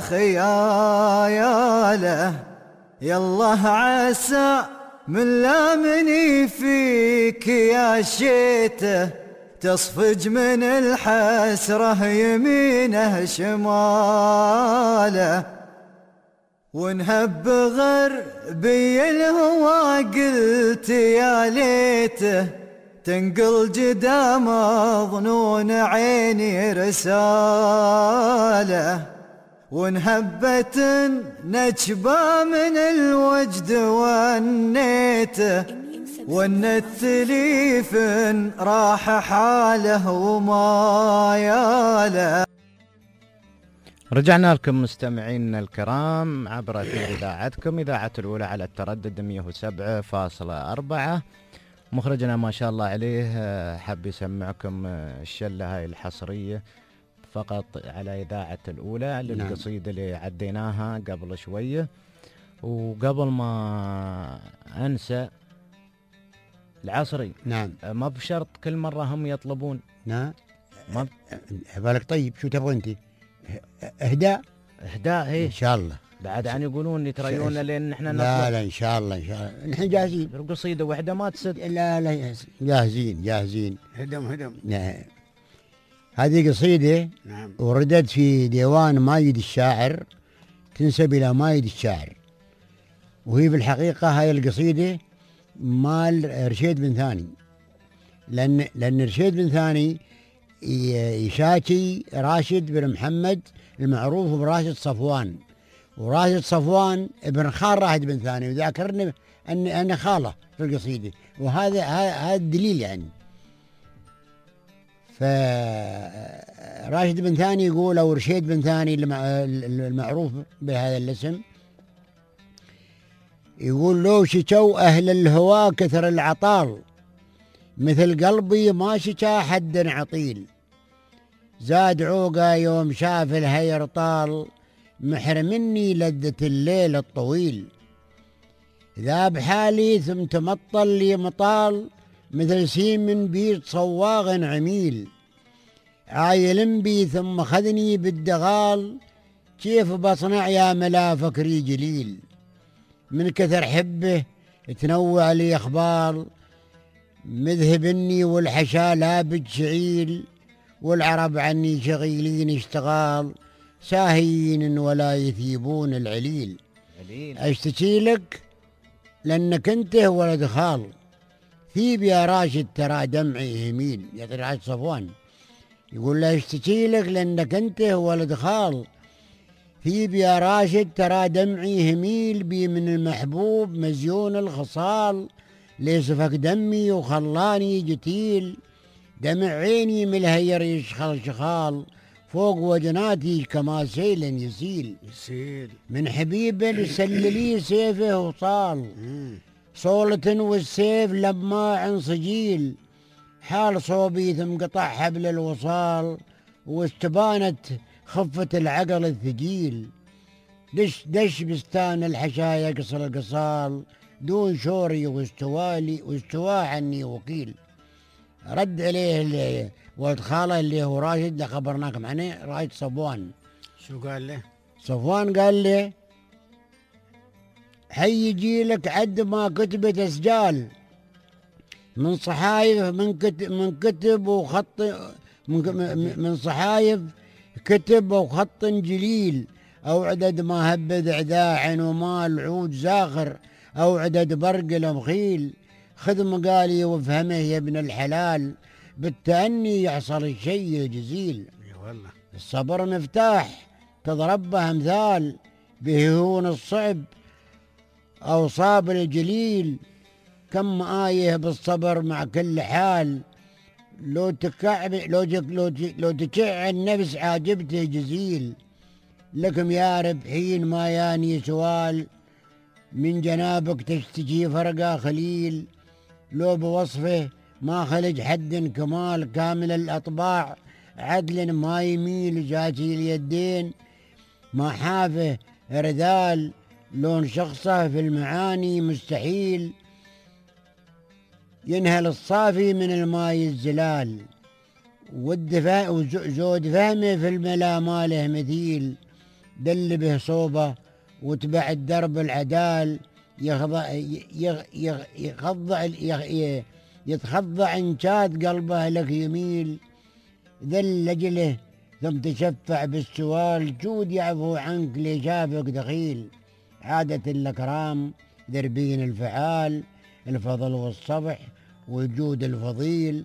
خياله. يالله عسى من لامني فيك يا شيته، تصفج من الحسرة يمينه شماله. ونهب غربي الهوى قلت يا ليته، تنقل جدا مظنون عيني رساله. ونهبت نجبة من الوجد ونيته، والنتليف راح حاله وما ياله. رجعنا لكم مستمعينا الكرام عبر أثير إذاعتكم إذاعة الأولى على التردد مئة وسبعة فاصلة أربعة. مخرجنا ما شاء الله عليه حب يسمعكم الشلة هاي الحصرية فقط على إذاعة الأولى للقصيدة اللي عديناها قبل شوية. وقبل ما أنسى العصري، نعم، ما بشرط كل مرة هم يطلبون. نعم، ما بالك. طيب شو تبغى أنت؟ إهداء إهداء هي إن شاء الله. بعد عن يقولون يتريونا لأن إحنا نطلب. لا لا إن شاء الله إن شاء الله نحن جاهزين. قصيدة واحدة ما تسد. لا لا جاهزين جاهزين. هدم هدم. نعم. هذه قصيدة نعم. وردت في ديوان مايد الشاعر، تنسب إلى مايد الشاعر، وهي في الحقيقة هاي القصيدة مال رشيد بن ثاني، لأن لأن رشيد بن ثاني يشاكي راشد بن محمد المعروف براشد صفوان، وراشد صفوان ابن خال راشد بن ثاني، وذاكرني أن أنا خاله في القصيدة، وهذا هذا الدليل يعني. فراشد بن ثاني يقول، أو رشيد بن ثاني المعروف بهذا الاسم، يقول: لو شكوا أهل الهوى كثر العطال، مثل قلبي ما شكا حد عطيل، زاد عوقا يوم شاف الهير طال، محرمني لذة الليل الطويل، ذاب حالي ثم تمطل لي مطال، مثل سيم بيت صواغ عميل، عايل بي ثم خذني بالدغال، كيف بصنع يا ملا فكري جليل، من كثر حبه تنوع لي أخبار، مذهبني والحشا لابد شعيل، والعرب عني شغيلين اشتغال، ساهيين ولا يثيبون العليل، اشتكي لك لأنك انت ولد خال، ثيب يا راشد ترى دمعي يميل. يا راشد صفوان يقول له: اشتكي لك لأنك انت ولد خال، ثيب يا راشد ترى دمعي هميل، بي من المحبوب مزيون الخصال، ليسفك دمي وخلاني جتيل، دمع عيني من الهير يشخل شخال، فوق وجناتي كما سيل يسيل، يسيل من حبيب سللي سيفه وصال، صولة والسيف لماع صجيل، حال صوبي ثم قطع حبل الوصال، واستبانت خفة العقل الثقيل، دش دش بستان الحشايا قصر القصال، دون شوري واستوالي واستواء عني وكيل. رد عليه ولد خاله اللي هو راشد اللي خبرناكم عنه، راشد صفوان. شو قال له؟ صفوان قال له: حي جيلك عد ما كتبت اسجال، من صحايف من كتب من كتب وخط من, من صحايف كتب وخط جليل، او عدد ما هبد عداع ومال عود زاخر، او عدد برق المخيل، خذ مقالي وافهمه يا ابن الحلال، بالتأني يحصل الشيء جزيل، والله الصبر مفتاح تضرب به امثال، به هون الصعب او صاب الجليل، كم آية بالصبر مع كل حال، لو تكعب لو لو لو تكع النفس عاجبته جزيل، لكم يا رب حين ما ياني سؤال، من جنابك تشتكي فرقة خليل، لو بوصفه ما خلج حد كمال، كامل الأطباع عدل ما يميل، جاتي اليدين ما حافه رذال، لون شخصه في المعاني مستحيل، ينهل الصافي من الماء الزلال، والدفاع وزود فهمه في الملا ماله مثيل، دل به صوبه وتبع الدرب العدال، يخضع يخضع يتخضع انشاد قلبه لك يميل، ذل لجله ثم تشفع بالسؤال، جود يعفو عنك لجابك دخيل، عادة الأكرام دربين الفعال، الفضل والصبح والجود الفضيل،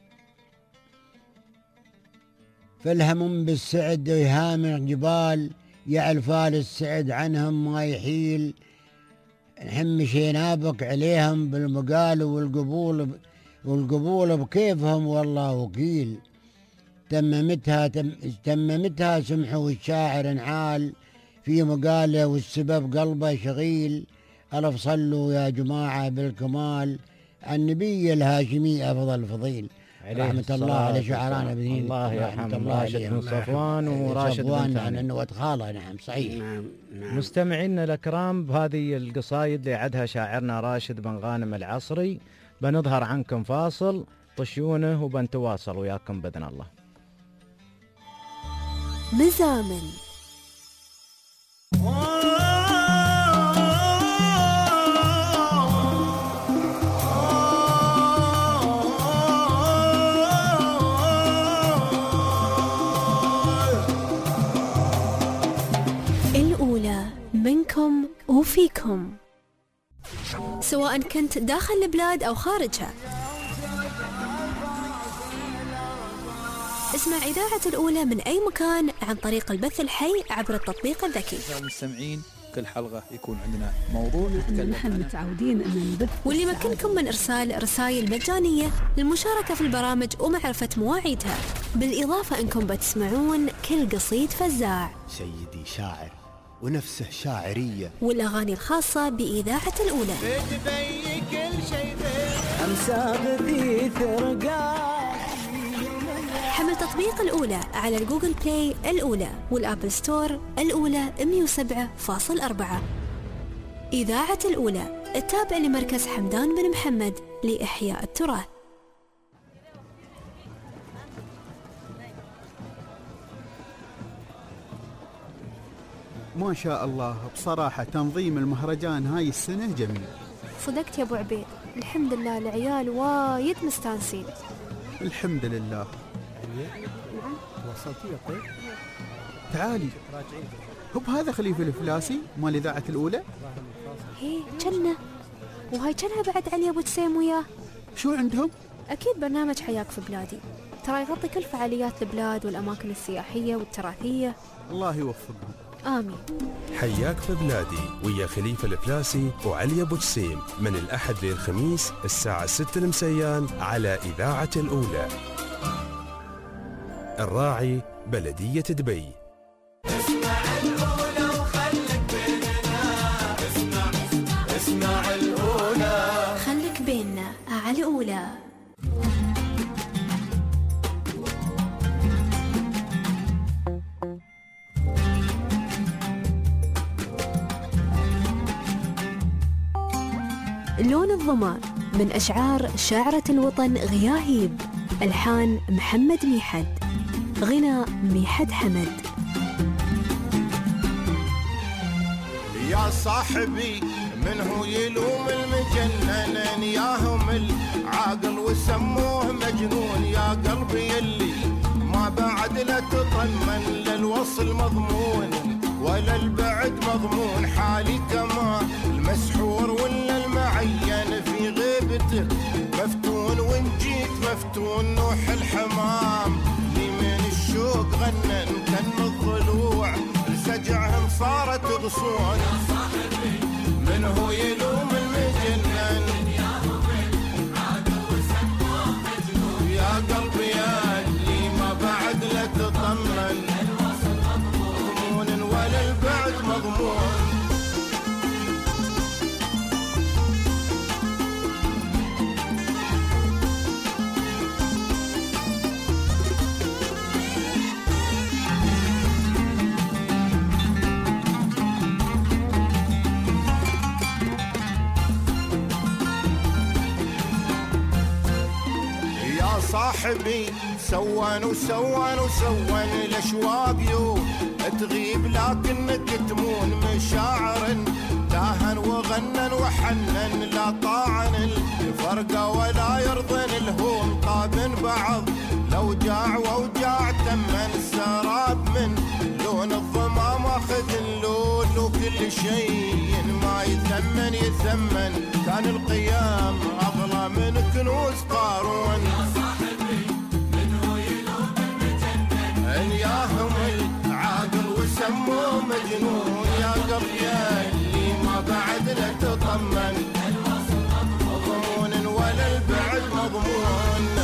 فالهم بالسعد ويهام الجبال، يا الفال السعد عنهم ما يحيل، نحم شينابك عليهم بالمقال والقبول، والقبول بكيفهم والله وكيل، تممتها تم تممتها سمحوا الشاعر انعال، في مقاله والسبب قلبه شغيل، ألف صلوا يا جماعة بالكمال، النبي الهاشمي أفضل فضيل، رحمة الله على شعرانا بذين، الله يرحم راشد بن صفوان وراشد بن ثاني أنه وتخاله. نعم صحيح. نعم نعم. مستمعينا الأكرام، بهذه القصايد اللي عدها شاعرنا راشد بن غانم العصري بنظهر عنكم فاصل، طشيونه وبنتواصل وياكم بإذن الله. مزامل الأولى منكم وفيكم، سواء كنت داخل البلاد أو خارجها. اسمع إذاعة الأولى من أي مكان عن طريق البث الحي عبر التطبيق الذكي. المستمعين كل حلقة يكون عندنا موضوع نتكلم نحن متعودين أن نبث، واللي يمكنكم من إرسال رسائل مجانية للمشاركة في البرامج ومعرفة مواعيدها، بالإضافة أنكم بتسمعون كل قصيد فزاع، سيدي شاعر ونفسه شاعرية، والأغاني الخاصة بإذاعة الأولى. حمل تطبيق الأولى على الجوجل بلاي الأولى والأبل ستور الأولى مئة وسبعة فاصلة أربعة. إذاعة الأولى التابع لمركز حمدان بن محمد لإحياء التراث. ما شاء الله، بصراحة تنظيم المهرجان هاي السنة جميل. صدقت يا أبو عبيد، الحمد لله العيال وايد مستانسين. الحمد لله. نعم وصلتي يا طيب؟ تعالي. هب هذا خليفة الفلاسي مال إذاعة الأولى؟ هي جنة، وهاي جنة بعد علي أبو تسيم وياه. شو عندهم؟ أكيد برنامج حياك في بلادي، ترى يغطي كل فعاليات البلاد والأماكن السياحية والتراثية. الله يوفقهم. آمين. حياك في بلادي ويا خليفة الفلاسي وعلي أبو جسيم من الأحد للخميس الساعة ستة المسيان على إذاعة الأولى. الراعي بلدية دبي. اسمع الأولى وخلك بيننا، اسمع اسمع الأولى خلك بيننا على الأولى. لون الظما من أشعار شاعرة الوطن غياهيب، ألحان محمد ميحد، غناء ميحد حمد. يا صاحبي من هو يلوم المجنن، ياهم العاقل وسموه مجنون، يا قلبي يلي ما بعد لا تطمن للوصل مضمون ولا البعد مضمون، حالي كما المسحور ولا المعين في غيبته مفتون، وان جيت مفتون نوح الحمام لي من الشوق غنن كن الضلوع لسجعهم صارت غصون. يا صاحبي من هو يلوم المجنن، يا قلبي يا اللي ما بعد لا تطمن صاحبي سوان وسوان وسوان الاشواق يوم تغيب لكنك تمون مشاعر تاهن وغنن وحنن لا طاعن الفرقة ولا يرضن الهوم طابن بعض لو جاع ووجاع تمن السراب من لون الظما ماخذ اللون وكل شيء ما يثمن يثمن كان القيام أغلى من كنوز قارون يا صاحبي منه يلوم المجنن ياهم العاقل وسموه مجنون يا قلبي اللي ما بعد لا تطمن مضمون ولا البعد مضمون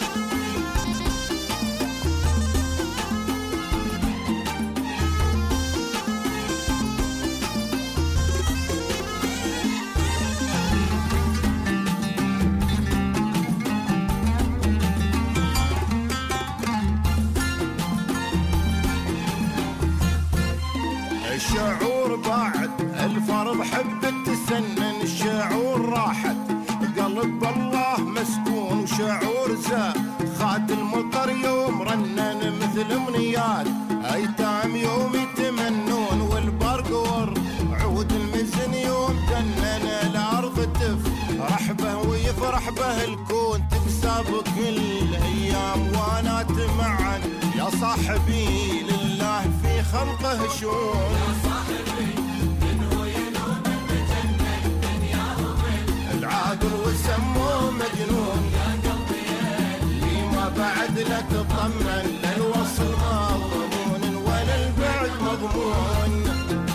الشعور بعد الفرض حب تسنن الشعور راحت قلب الله مسكون وشعور زا خات المطر يوم رنن مثل امنيات ايتام يوم يتمنون والبرق ور عود المزن يوم جنن الارض تفرح به ويفرح به الكون تبسابق الايام وانا تمعن يا صاحبي لله في خلقه شؤون يا صاحبي منه يلوم المجنن دنياهم العاقل وسموه مجنون يا قلبي اللي ما بعد لا تطمن لا الوصل مضمون ولا البعد مضمون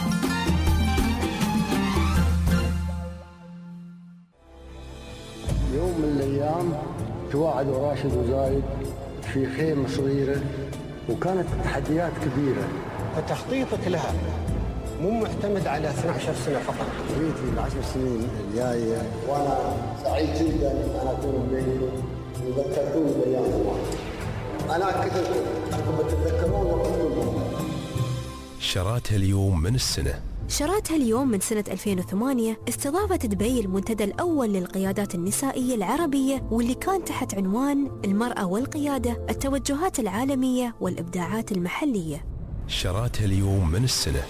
يوم من الايام تواعدوا راشد وزايد في خيمه صغيره وكانت تحديات كبيره فتخطيطك لها مو معتمد على اثنتي عشرة سنه فقط. بيتي العشر سنين الجايه وانا سعيد جدا ان اكون بينكم وذكرتوني بايام زمان. انا كنت انكم تتذكرون وقتكم. شراتها اليوم من السنه شراتها اليوم من سنة ألفين وثمانية استضافت دبي المنتدى الأول للقيادات النسائية العربية واللي كان تحت عنوان المرأة والقيادة التوجهات العالمية والإبداعات المحلية. شراتها اليوم من السنة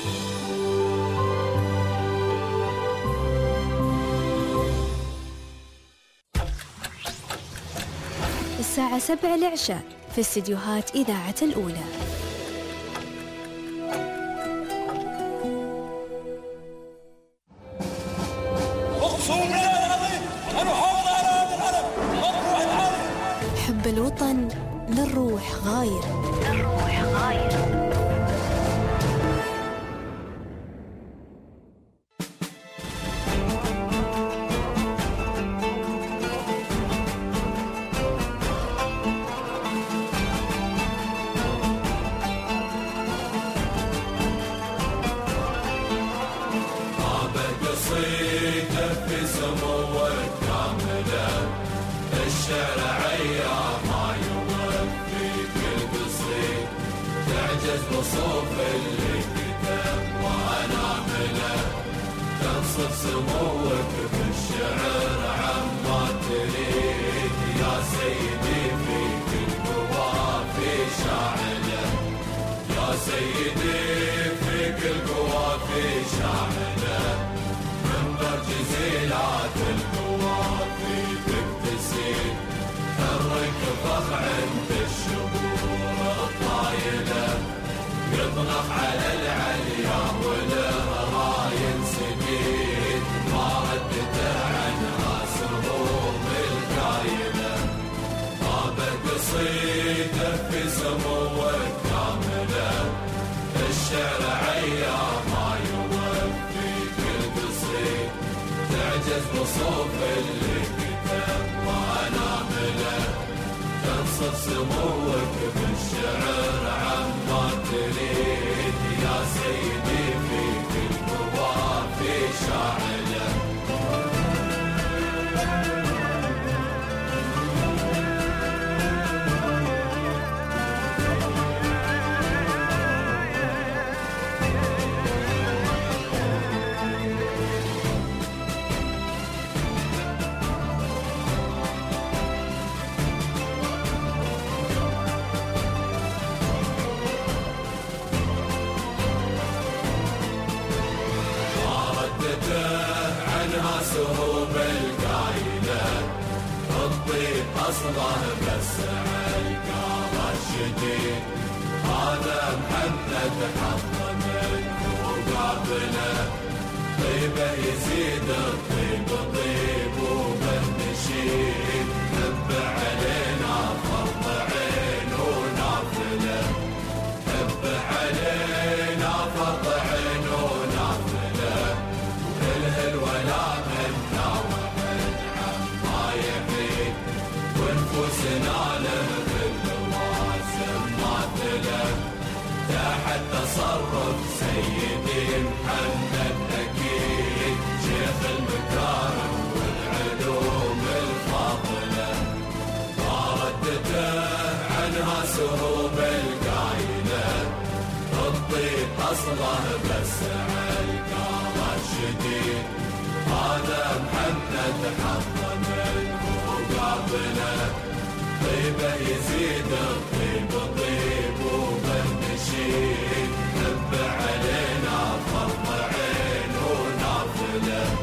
الساعة سبعة العشاء في استديوهات إذاعة الأولى. حب الوطن للروح غاير للروح غاير وصوف اللي كتب وأنامله تنصف سموك بالشعر عما تريد يا سيدي فيك القوى في شاعله يا سيدي فيك القوى في شاعله من برجزيلات القوى فيك تسيل حرك فخ عند الشهور الطايله يطلق على العليا والراين سديد ما ردته عنها سهوم الكاينة طابت قصيدة في سموه كاملة الشعر عيا ما يوفي كل قصيد تعجز وصوف اللي كتب وأنامله تنصف سموك بالشعر عما تريد يا سيدي فيك القوى في شاعله أصله بس عالقار الشديد هذا محمد حظ منه وقابله طيبه يزيد الطيب طيب وبالنشيد حب علينا فرض عين ونافله حب علينا فرض عين ونافله كله الولاء منا ومن عما يحيد ونفوسنا له باللوازم ماثله تحت تصرف سيدي محمد أكيد شيخ المكارم والعلوم الفاضلة ما ردته عنها سهوب القايلة الطيب أصله بس عالقار الشديد هذا محمد حظ منه وقابله طيبه يزيد الطيب طيب وبالنشيد حب علينا فرض عين ونافله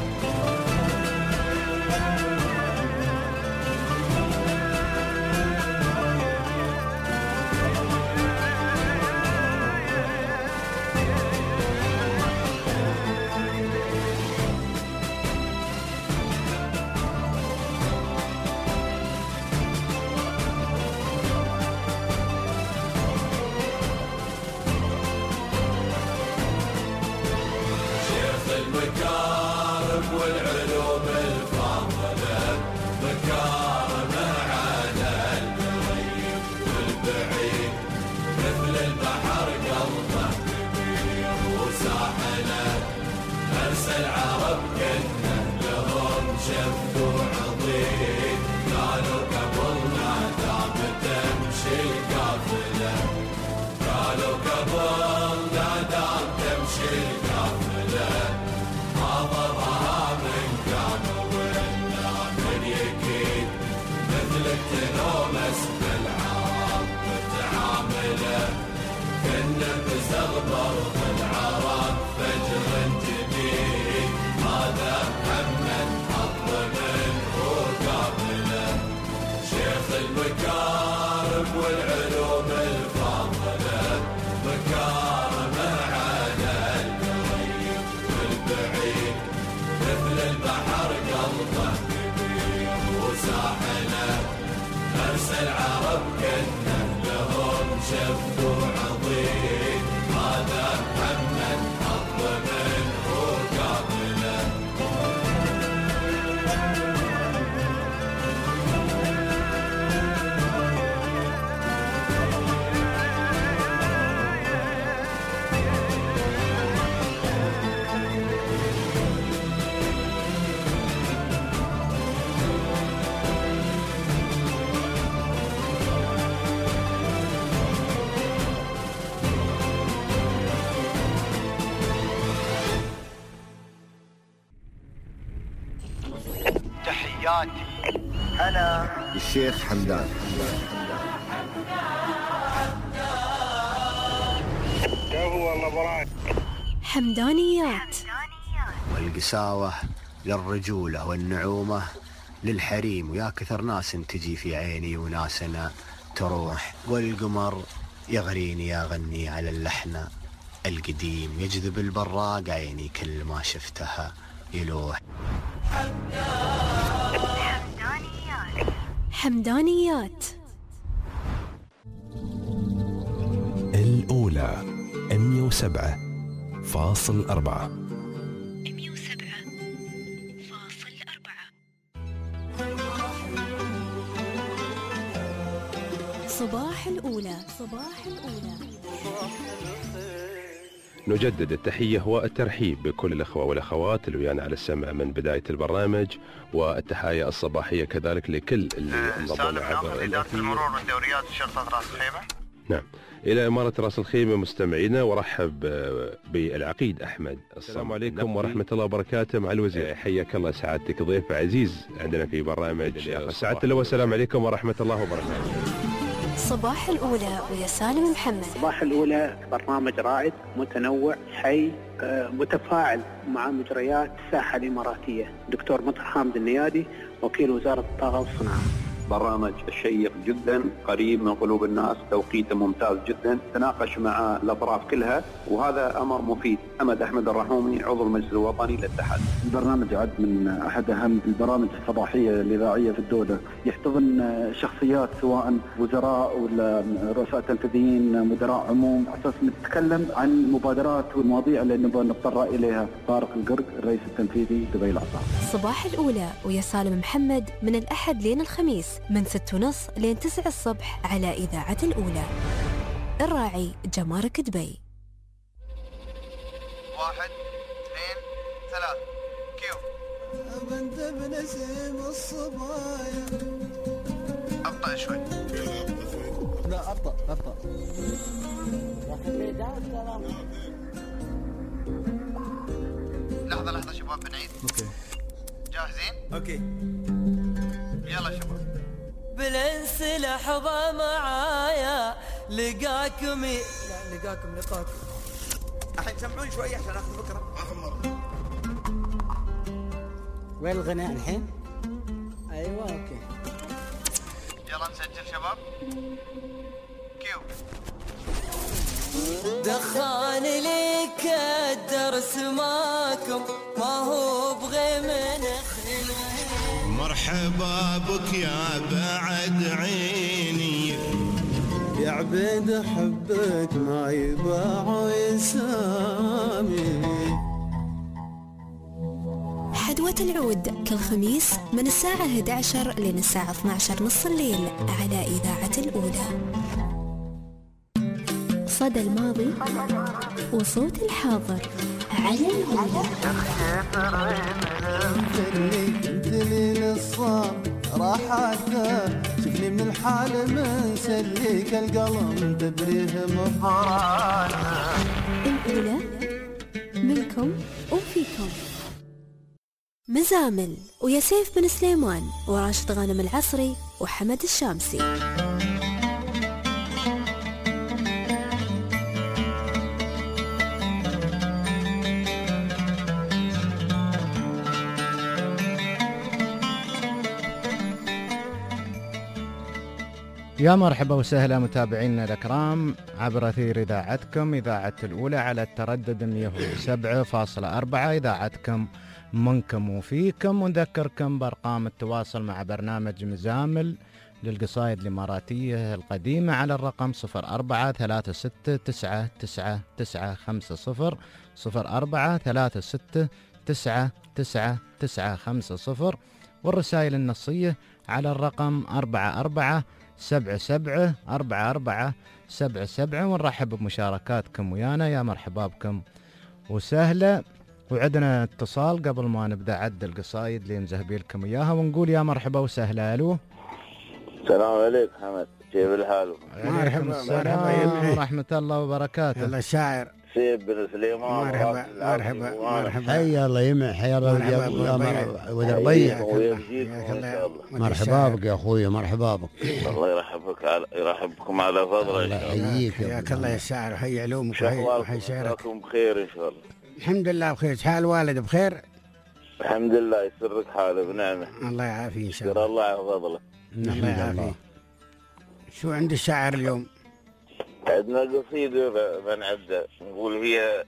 المكارم والعلوم الفاضلة مكارمه على القريب والبعيد مثل البحر قلبه كبير وساحله أرسل عرب كنه لهم شف وعضيد قالوا قبلنا دام تمشي القافلة قالوا قبلنا دام تمشي القافلة حاضرها من كان ولا من يكيد مثلك تنومس بالعرب متعامله كنا بزغبر العرب فجر جديد هذا محمد حظ منه قابله شيخ المكارم والعلوم الفاضله مكارمه على القريب والبعيد مثل البحر قلبه كبير وساحله أرسل عرب كنه لهم شف وعضيد هذا محمد حظ منه قابله تحياتي أنا الشيخ حمدان والله براك حمدانيات والقساوة للرجولة والنعومة للحريم ويا كثر ناس تجي في عيني وناسنا تروح والقمر يغريني أغني على اللحن القديم يجذب البراق عيني كل ما شفتها يلوح حمدانيات حمدانيات الأولى مئة وسبعة فاصل أربعة مئة وسبعة فاصل أربعة صباح الأولى صباح الأولى نجدد التحية والترحيب بكل الأخوة والأخوات اللي ويانا على السمع من بداية البرنامج والتحايا الصباحية كذلك لكل اللي انضموا عبر إدارة المرور والدوريات شرطة رأس الخيمة. نعم إلى إمارة رأس الخيمة مستمعينا ورحب بالعقيد أحمد. السلام عليكم ورحمة الله وبركاته مع الوزير. حياك الله سعادتك ضيف عزيز عندنا في برنامج سعادة الله والسلام عليكم ورحمة الله وبركاته. صباح الأولى ويا سالم محمد. صباح الأولى برنامج رائد متنوع حي متفاعل مع مجريات الساحة الإماراتية. دكتور مطر حامد النيادي وكيل وزارة الطاقة والصناعة. برنامج شيق جدا قريب من قلوب الناس، توقيته ممتاز جدا، تناقش مع الأطراف كلها وهذا أمر مفيد. أحمد أحمد الرحومي عضو المجلس الوطني للاتحاد. البرنامج يعد من أحد أهم البرامج الصباحية الإذاعية في الدولة، يحتضن شخصيات سواء وزراء ولا رؤساء تنفيذيين مدراء عموم، على أساس نتكلم عن المبادرات والمواضيع اللي نبغى نضطر إليها. طارق القرق الرئيس التنفيذي دبي العصا. صباح الأولى ويا سالم محمد من الأحد لين الخميس من ستة ونص لين تسعة الصبح على إذاعة الأولى. الراعي جمارك دبي. واحد اثنين ثلاث كيو. بنت بنسيم الصبايا. أبطأ شوي. لا أبطأ أبطأ. لحظة لحظة شباب بنعيد. اوكي. جاهزين؟ اوكي. يلا شباب. بالانس لحظة معايا لقاكم ي... لا لقاكم لقاكم. الحين سمعون شوي عشان اخذ فكرة. آخر مرة. وين الغناء الحين؟ ايوه اوكي. يلا نسجل شباب. كيو. دخان لي كدر سماكم ما هو بغي من خلوه. مرحبا بك يا بعد عيني يا عبيد حبك ما يباع يسامي. حدوة العود كل خميس من الساعة إحدى عشر لين الساعة اثني عشر نص الليل على إذاعة الأولى. صدى الماضي وصوت الحاضر على الأولى. دليل الصام راحته شفني من الحال مسليك القلم تبريه مفرانا. الأولى منكم وفيكم. مزامل ويا سيف بن سليمان وراشد غانم العصري وحمد الشامسي. يا مرحبا وسهلا متابعينا الأكرام عبر أثير إذاعتكم إذاعة الأولى على التردد اللي هو سبعة فاصلة أربعة. إذاعتكم منكم وفيكم، ونذكركم بأرقام التواصل مع برنامج مزامل للقصائد الإماراتية القديمة على الرقم صفر أربعة ثلاثة ستة تسعة تسعة تسعة خمسة صفر صفر أربعة ثلاثة ستة تسعة تسعة تسعة خمسة صفر، والرسائل النصية على الرقم أربعة أربعة سبعة سبعة أربعة أربعة سبعة سبعة. ونرحب بمشاركاتكم ويانا. يا مرحبا بكم وسهلا. وعندنا اتصال قبل ما نبدأ عد القصايد اللي نزهبي لكم إياها، ونقول يا مرحبا وسهلا. ألو. السلام عليكم حمد، كيف الحال؟ مرحبا مرحبا ورحمة الله وبركاته. يلا الشاعر سيف بن سليمان. مرحبا مرحبا مرحبا. حي الله يمع حي الله وذربية. مرحبا بك يا اخوي، مرحبا بك. الله يرحبك على يرحبكم على فضله. الله يحييك حياك الله يا شاعر، حي علومك وحي شعرك. بخير ان شاء الله. الحمد لله بخير. حال والد بخير؟ الحمد لله يسرك حاله بنعمه. الله يعافيه ان شاء الله. شكر الله على فضله. الله يعافيه. شو عند الشاعر اليوم؟ عندنا قصيدة بنعدها نقول فيها،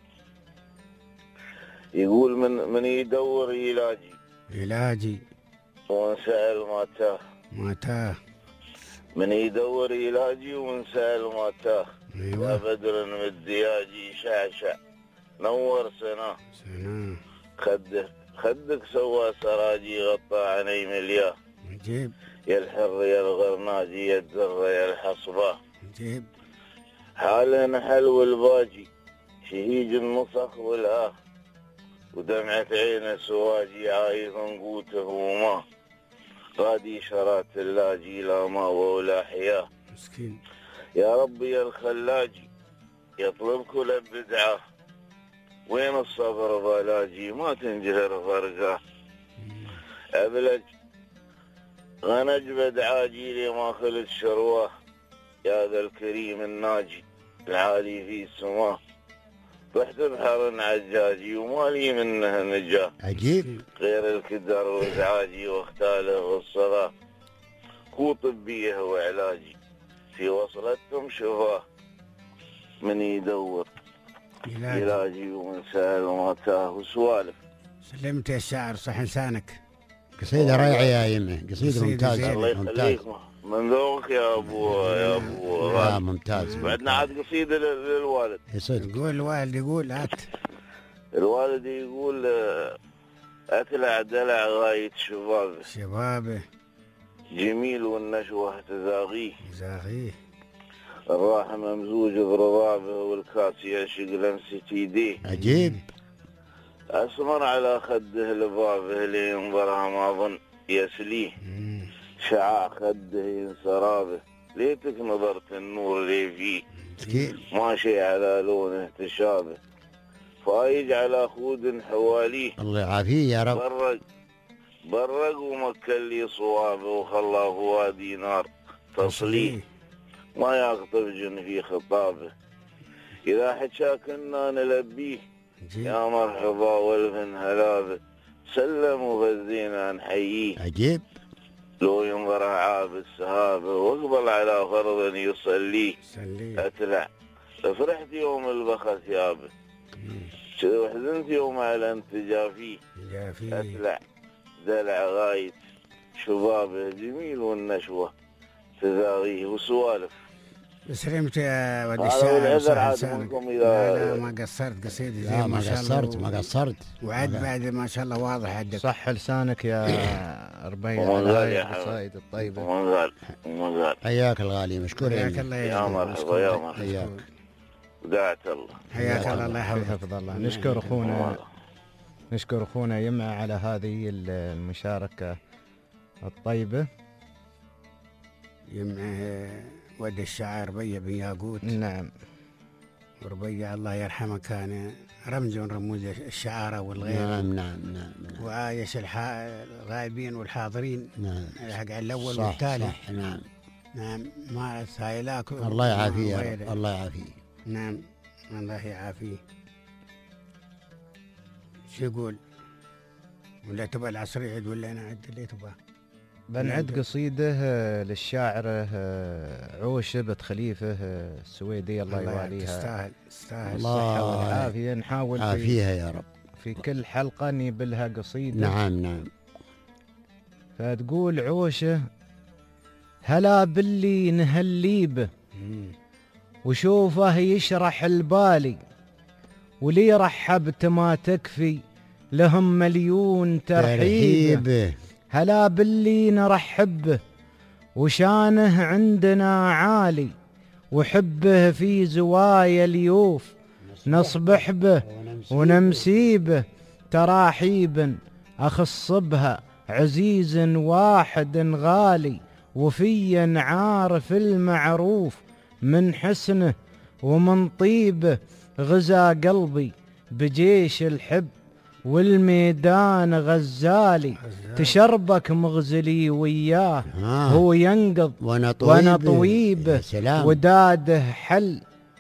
يقول من من يدور علاجي علاجي ونسأل ما تاه ما تاه. من يدور علاجي ونسأل ما تاه. أيوة. يا بدر مد ياجي شعشع نور سناه سناه. خدك خدك سوى سراجي غطى عيني ملياه. عجيب. يا الحر يا الغرناجي يا الدر يا الحصباه. عجيب. حالنا حلو الباجي شهيج النصخ والآه، ودمعة عين سواجي عايز نقوته وما غادي شرات اللاجي لا ما ولا حياه. مسكين. يا ربي يا الخلاجي يطلب كل بدعة، وين الصبر بلاجي ما تنجهر فرقاه. أبلج غنج بدعاجي لي ما خلت شرواه. يا ذا الكريم الناجي العالي في السماء، رحت بحر عجاجي ومالي منه نجاه. عجيب. غير الكدر وازعاجي واختاله والصلاة، كو طبية وعلاجي في وصلتكم شفاه من يدور علاجي, علاجي ومن سهل وما تاه وسوالف. سلمت يا الشاعر صح لسانك. قصيدة رائعة يا يمه، قصيدة ممتازة. الله يخليك من ذوقك يا ابو يا ابو لا ممتاز. بعدنا عاد قصيدة للوالد. يصدق. قول الوالد يقول هات. الوالد يقول أتلع دلع غاية شبابه شبابه جميل والنشوة تزاغيه زاغيه الراحة ممزوج برضابه والكاس يعشق لمسة يديه عجيب. أسمر على خده لبابه لينظرها ما ظن يسليه شعاع خده ينسرابه ليتك نظرت النور اللي فيه ماشي على لونه تشابه فايج على خود حواليه الله يعافيه يا رب. برق برق ومكل لي صوابه وخلاه وادي نار تصليه ما يقطف جن في خطابه إذا حكى كنا نلبيه يا مرحبا والفن هلابه سلم وغزينا نحييه عجيب. لو ينظر عاب السهابه واقبل على فرض يصليه أتلع فرحت يوم البخت يابه وحزنت يوم على انت جافيه أتلع دلع غاية شبابه جميل والنشوة تزاغيه وسوالف. سلمت يا ودي الشاعر. لا لا ما قصرت قصيدة زي لا ما شاء الله. ما قصرت ما قصرت. وعد بعد ما شاء الله واضح عندك. صح لسانك يا ربيع على القصائد الطيبة. ومنغال ومنغال. حياك الغالي مشكور. حياك الله يا مرحبا يا مرحبا. دعت الله. حياك الله الله يحفظك. حفظ الله. نشكر اخونا نشكر اخونا يمع على هذه المشاركة الطيبة. يمع ود الشاعر ربيع بن ياقوت. نعم. وربيع الله يرحمه كان رمز من رموز الشعارة والغير. نعم نعم نعم, نعم. وعايش الغائبين والحاضرين. نعم. حق الأول صح والتالي. صح نعم. نعم ما سايلاك. الله يعافيه الله يعافيه. نعم الله يعافيه. شو يقول؟ ولا تبغى العصر يعد ولا أنا أعد اللي تبغى؟ بنعد قصيدة للشاعر عوشة بنت خليفة السويدية الله يواليها. تستاهل تستاهل الصحة والعافية. نحاول عافيها يا رب في كل حلقة نبلها قصيدة. نعم نعم. فتقول عوشة هلا باللي نهليبه وشوفه يشرح البالي ولي رحبت ما تكفي لهم مليون ترحيب. هلا باللي نرحب به وشانه عندنا عالي وحبه في زوايا اليوف نصبح به ونمسي به تراحيب أخص بها عزيز واحد غالي وفيا عارف المعروف من حسنه ومن طيبه غزا قلبي بجيش الحب والميدان غزالي تشربك مغزلي وياه آه. هو ينقض وانا طويبه وداده حل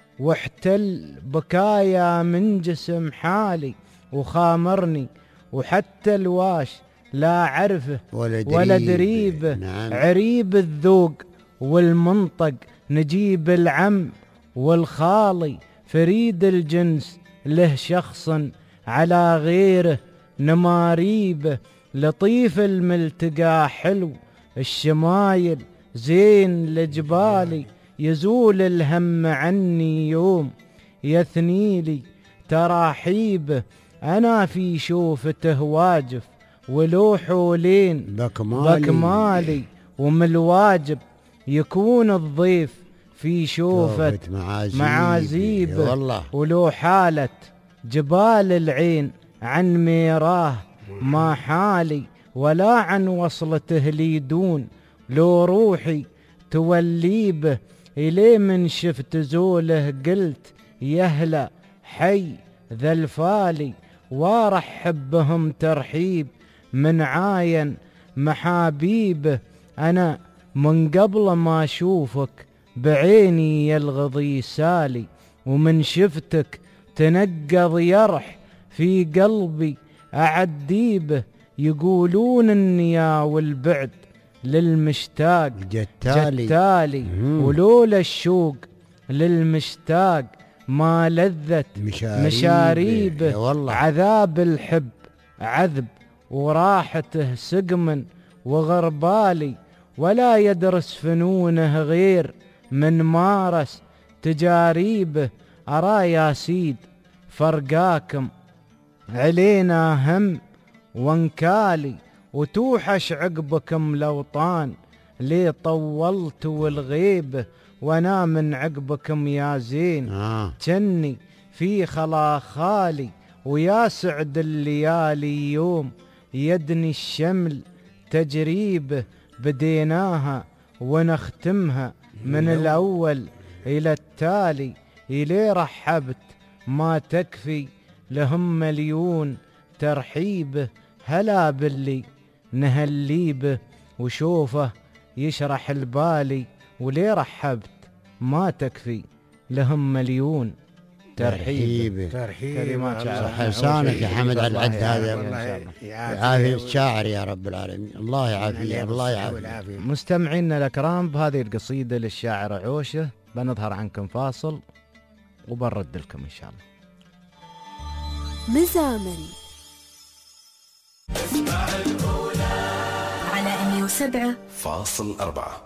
واحتل بكايا من جسم حالي وخامرني وحتى الواش لا عرفه ولا دريبه. نعم. عريب الذوق والمنطق نجيب العم والخالي فريد الجنس له شخص على غيره نماريبه لطيف الملتقى حلو الشمايل زين لجبالي يزول الهم عني يوم يثنيلي تراحيبه أنا في شوفته واجف ولوحه لين بكمالي, بكمالي ومن الواجب يكون الضيف في شوفة معازيبه والله. ولو حالة جبال العين عن ميراه ما حالي ولا عن وصلته لي دون لو روحي توليبه إلي من شفت زوله قلت يهلا حي ذا الفالي وارحب بهم ترحيب من عاين محابيبه أنا من قبل ما أشوفك بعيني يلغضي سالي ومن شفتك تنقض يرح في قلبي أعديبه يقولون النيا والبعد للمشتاق جتالي, جتالي ولولا الشوق للمشتاق ما لذت مشاريبه, مشاريبه والله عذاب الحب عذب وراحته سقم وغربالي ولا يدرس فنونه غير من مارس تجاريبه. أرى يا سيد فرقاكم علينا هم وانكالي وتوحش عقبكم الأوطان ليه طولت والغيبة وانا من عقبكم يا زين آه. جني في خلا خالي ويا سعد الليالي يوم يدني الشمل تجريبه بديناها ونختمها من الأول إلى التالي إلي رحبت ما تكفي لهم مليون ترحيبه. هلا باللي نهليبه وشوفه يشرح البالي ولي رحبت ما تكفي لهم مليون ترحيبه. ترحيبه كلمات شاعر لسانك يا حمد على العد هذا. يعافي الشاعر يا رب العالمين. الله يعافيه الله يعافيه. مستمعينا الأكرام بهذه القصيدة للشاعر عوشة بنظهر عنكم فاصل وبنرد لكم إن شاء الله. مزامل على مية وسبعة فاصل أربعة.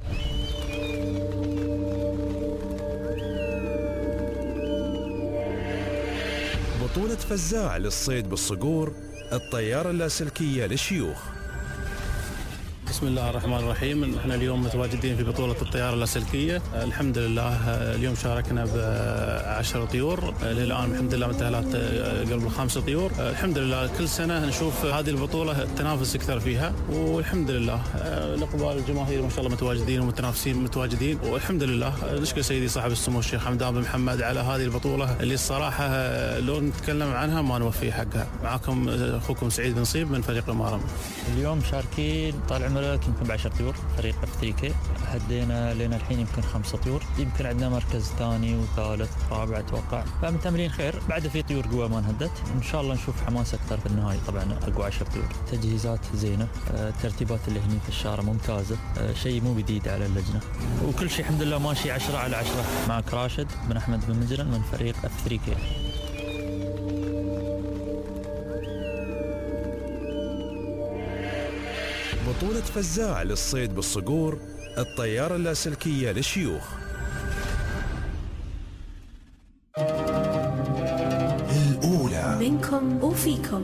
بطولة فزاع للصيد بالصقور، الطيارة اللاسلكية للشيوخ. بسم الله الرحمن الرحيم. احنا اليوم متواجدين في بطولة الطيارة اللاسلكية. الحمد لله اليوم شاركنا بعشر طيور، للآن الحمد لله متأهلات قبل خمسة طيور. الحمد لله كل سنة نشوف هذه البطولة التنافس أكثر فيها، والحمد لله الإقبال الجماهير ما شاء الله متواجدين ومتنافسين متواجدين، والحمد لله نشكر سيدي صاحب السمو الشيخ حمدان بن محمد على هذه البطولة اللي الصراحة لو نتكلم عنها ما نوفي حقها. معكم أخوكم سعيد بن نصيب من فريق المارم. اليوم شاركين طال عمرك يمكن بعشر طيور فريق اف ثري كي، هدينا لنا الحين يمكن خمسة طيور، يمكن عندنا مركز ثاني وثالث رابع اتوقع، فمتأملين خير. بعد في طيور قوى ما انهدت، ان شاء الله نشوف حماس اكثر في النهاية. طبعا اقوى عشر طيور، تجهيزات زينة، الترتيبات اللي هني في الشارع ممتازة، شيء مو جديد على اللجنة، وكل شيء الحمد لله ماشي عشرة على عشرة. معك راشد بن احمد بن مجرن من فريق اف ثري كي. بطولة فزاع للصيد بالصقور، الطيارة اللاسلكية للشيوخ. الأولى منكم وفيكم.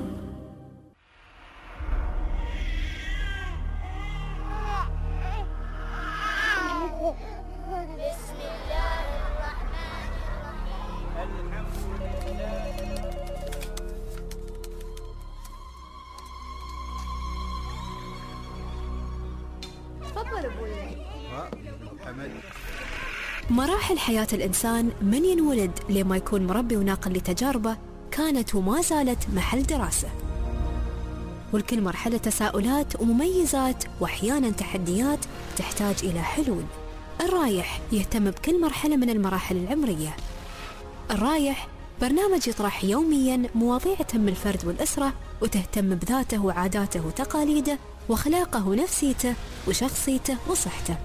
مراحل حياة الإنسان من ينولد لما يكون مربي وناقل لتجاربه كانت وما زالت محل دراسة، والكل مرحلة تساؤلات ومميزات وأحيانا تحديات تحتاج إلى حلول. الرايح يهتم بكل مرحلة من المراحل العمرية. الرايح برنامج يطرح يوميا مواضيع تهم الفرد والأسرة وتهتم بذاته وعاداته وتقاليده وأخلاقه ونفسيته وشخصيته وصحته.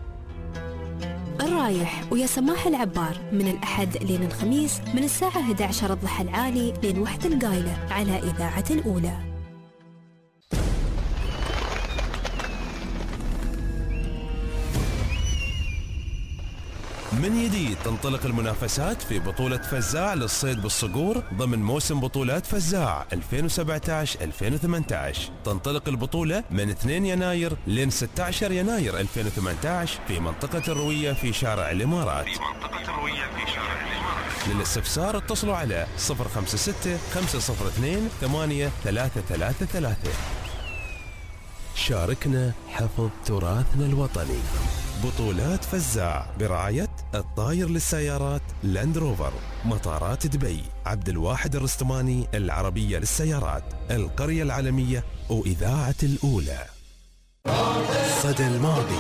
الرايح ويا سماح العبار من الأحد لين الخميس من الساعة إحدى عشر الضحى العالي لين وحدة القايلة على إذاعة الأولى. من جديد تنطلق المنافسات في بطولة فزاع للصيد بالصقور ضمن موسم بطولات فزاع ألفين وسبعة عشر ألفين وثمانية عشر. تنطلق البطولة من اثنين يناير لين ستة عشر يناير ألفين وثمانية عشر في منطقة الروية في شارع الإمارات. في منطقة الروية في شارع الإمارات. للاستفسار اتصلوا على صفر خمسة ستة خمسة صفر اثنين ثمانية ثلاثة ثلاثة ثلاثة. شاركنا حفظ تراثنا الوطني. بطولات فزاع برعاية الطاير للسيارات لاند روفر، مطارات دبي، عبد الواحد الرستماني العربية للسيارات، القرية العالمية وإذاعة الأولى. صدى الماضي،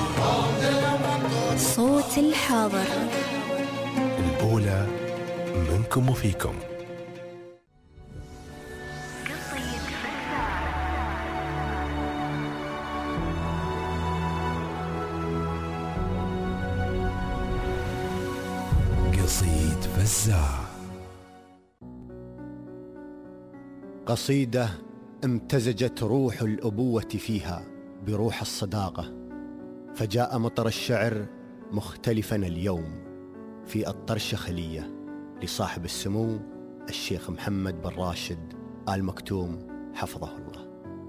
صوت الحاضر، الأولى منكم وفيكم. قصيد فزاع. قصيدة امتزجت روح الأبوة فيها بروح الصداقة، فجاء مطر الشعر مختلفا اليوم في الطرشة خلية لصاحب السمو الشيخ محمد بن راشد آل مكتوم حفظه الله.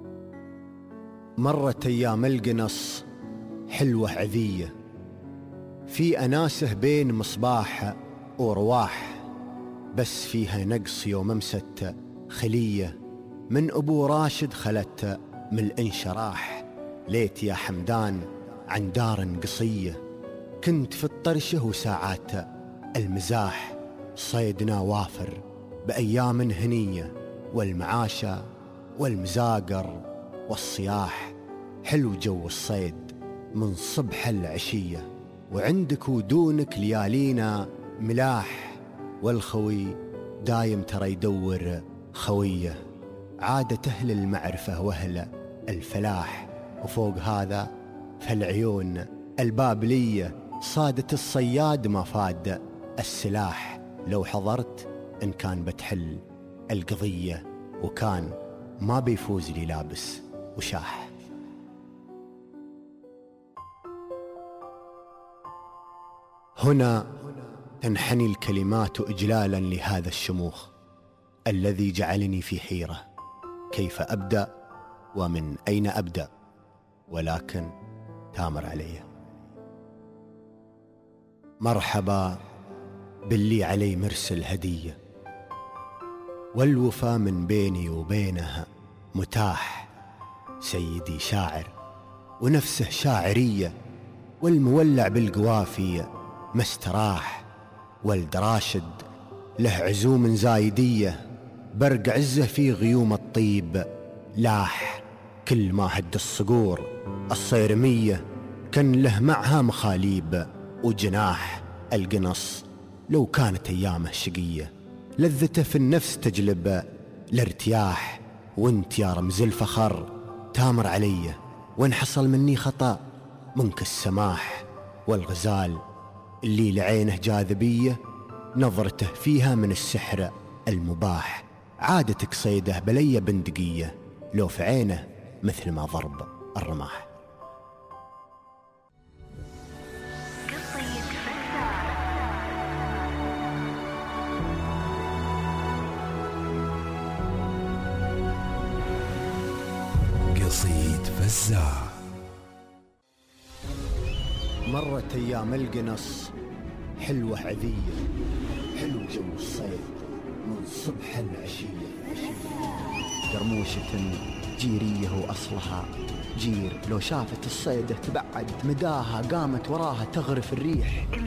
مرت أيام القنص حلوة عذية، في أناسه بين مصباح ورواح، بس فيها نقص يوم أمست خلية من أبو راشد خلت من الانشراح. ليت يا حمدان عن دار قصية، كنت في الطرشة وساعات المزاح، صيدنا وافر بأيام هنية، والمعاشة والمزاقر والصياح. حلو جو الصيد من صبح العشية، وعندك ودونك ليالينا ملاح، والخوي دايم ترى يدور خوية، عادة أهل المعرفة وأهل الفلاح. وفوق هذا فالعيون البابلية صادت الصياد ما فاد السلاح. لو حضرت إن كان بتحل القضية، وكان ما بيفوز لي لابس وشاح. هنا تنحني الكلمات إجلالا لهذا الشموخ الذي جعلني في حيرة، كيف أبدأ ومن أين أبدأ، ولكن تامر علي. مرحبا باللي علي مرسل هدية، والوفا من بيني وبينها متاح. سيدي شاعر ونفسه شاعرية، والمولع بالقوافي مستراح. ولد راشد له عزوم زايدية، برق عزه في غيوم الطيب لاح. كل ما هد الصقور الصيرمية، كان له معها مخاليب وجناح. القنص لو كانت أيامه شقية، لذته في النفس تجلب الارتياح. وانت يا رمز الفخر تامر علي، وان حصل مني خطأ منك السماح. والغزال اللي لعينه جاذبية، نظرته فيها من السحر المباح. عادتك صيده بلي بندقية، لو في عينه مثل ما ضرب الرماح. قصيد فزاع. مرت أيام القنص حلوة عذية، حلو جو الصيد من صبح العشية. قرموشة جيرية وأصلها جير، لو شافت الصيدة تبعد مداها، قامت وراها تغرف الريح. كل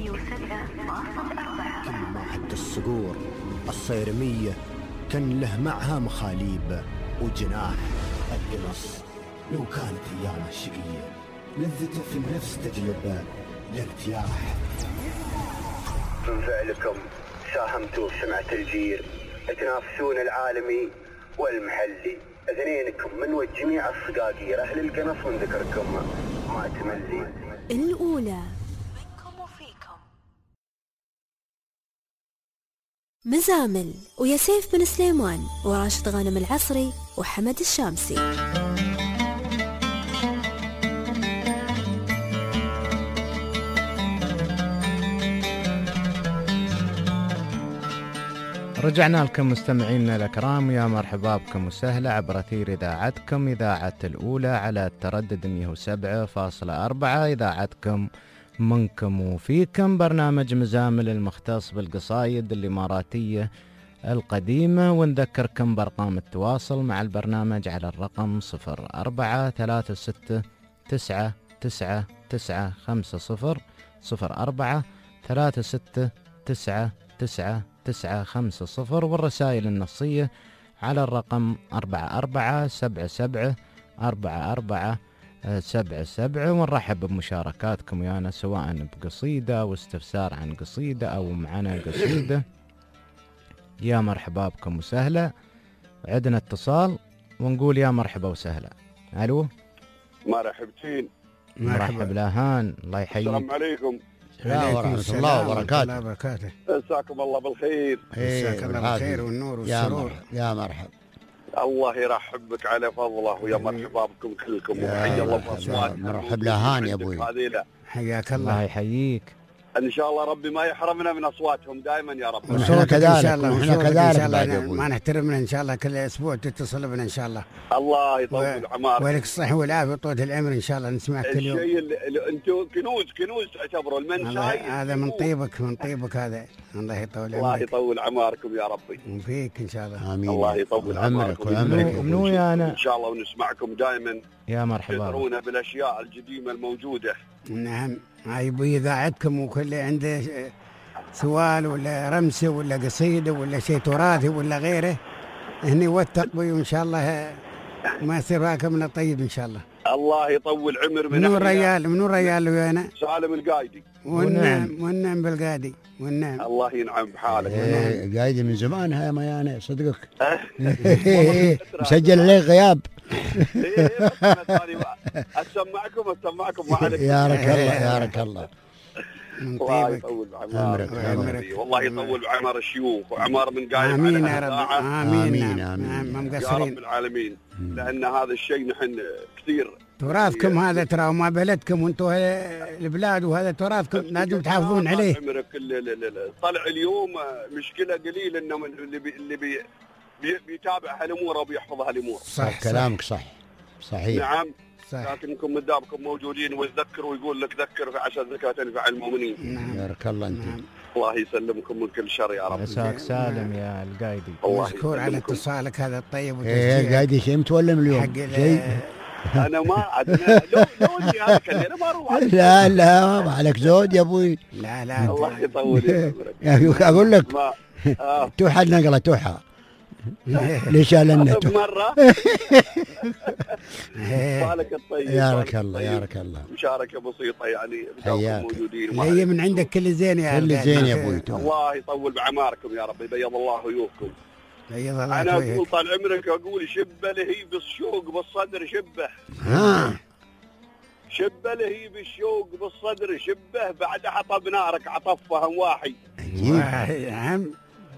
ما هد الصقور الصيرمية، كان له معها مخاليب وجناح. القنص لو كانت أيامه شقية، لذته في النفس تجلب الارتياح. من فعلكم ساهمتوا في سمعة الجير، تنافسون العالمي والمحلي. اثنينكم من وجميع الصقاقير، أهل القنص من ذكركم ما تملي. الأولى مزامل ويا سيف بن سليمان وراشد غانم العصري وحمد الشامسي. رجعنا لكم مستمعينا الأكرام، يا مرحبا بكم وسهلا عبر أثير إذاعتكم إذاعة الأولى على التردد مئة وسبعة فاصلة أربعة. إذاعتكم منكم وفيكم، برنامج مزامل المختص بالقصايد الإماراتية القديمة. ونذكركم بأرقام التواصل مع البرنامج على الرقم صفر أربعة ثلاثة ستة تسعة تسعة تسعة خمسة صفر صفر أربعة ثلاثة ستة تسعة تسعة تسعة خمسة صفر، والرسائل النصية على الرقم أربعة أربعة سبعة سبعة أربعة أربعة سبعة سبعة. ونرحب بمشاركاتكم ويانا، سواء بقصيدة أو استفسار عن قصيدة أو معنا قصيدة. يا مرحبا بكم وسهلا. عندنا اتصال ونقول يا مرحبا وسهلا. ألو، مرحبتين. مرحبا لهان، الله يحييك. السلام عليكم. السلام ورحمة الله وبركاته. وبركاته. مساكم الله بالخير. مساك الله بالخير والنور والسرور. يا مرحب. الله يرحب بك على فضله ويا مرحبا بكم كلكم وحي الله باصواتكم. مرحب لهان يا ابوي. حياك الله. يحييك. ان شاء الله ربي ما يحرمنا من اصواتهم دائما يا رب. ونحن كذلك ان شاء الله ونحن كذلك ما نحترمنا ان شاء الله كل اسبوع تتصل بنا ان شاء الله. الله يطول عمرك. ولك الصحة والعافية وطولة العمر ان شاء الله نسمعك كل يوم. الشيء اللي انتم كنوز كنوز تعتبروا المنشاي. هذا من طيبك من طيبك هذا. الله يطول عمرك. الله يطول عمركم يا ربي. وفيك ان شاء الله. امين. الله يطول عمرك وعمرك. منو يا انا ان شاء الله ونسمعكم دائما. يا مرحبا. تذكرونا بالاشياء القديمة الموجودة. نعم. هاي ابوي اذاعتكم وكل عنده سؤال ولا رمسه ولا قصيده ولا شيء تراثي ولا غيره هني وثق بي وان شاء الله ما يصير راكب من الطيب ان شاء الله. الله يطول عمر من منو الريال منو الريال ويانا؟ سالم القايدي. والنعم والنعم بالقايدي والنعم. الله ينعم بحالك. ايه قايدي من زمان هاي ما يعني صدقك. مسجل عليه غياب. اسمعكم اسمعكم ما عليك. يا رك الله يا رك الله. الله يطول بعمرك. والله يطول بعمر الشيوخ وعمر من قايم. امين يا رب. امين امين امين يا رب العالمين. لان هذا الشيء نحن كثير تراثكم هذا ترى وما بلدكم وانتم البلاد وهذا تراثكم لازم تحافظون عليه. عمرك طلع اليوم مشكله قليل انه اللي بي اللي بي بيتابع هالامور وبيحفظ هالامور. صح كلامك صح صحيح. نعم صح. لكنكم مدامكم موجودين ويذكر ويقول لك ذكر عشان الزكاة تنفع المؤمنين. نعم. بارك الله انت. الله يسلمكم من كل شر يا رب. مساك سالم يا القايدي. مشكور على اتصالك هذا الطيب وتشجيعك. ايه قايدي شيء متولم اليوم شيء. انا ما عدنا لوني هذا كلنا ما اروح. لا لا ما عليك زود يا ابوي. لا لا الله يطول عمرك. اقول لك توحى النقله توحى. ليش لنا مرة بالك الطيب. يا رك الله يا رك الله. مشاركة بسيطة يعني موجودين. هي من عندك كل زين يا كل زين يا ابوي. الله يطول بعماركم يا رب يبيض الله وجوهكم. بيض الله أنا أقول طال عمرك أقول شبه لهي بالشوق بالصدر شبه. ها. شبه لهي بالشوق بالصدر شبه بعد حطب نارك عطفها واحي. نعم.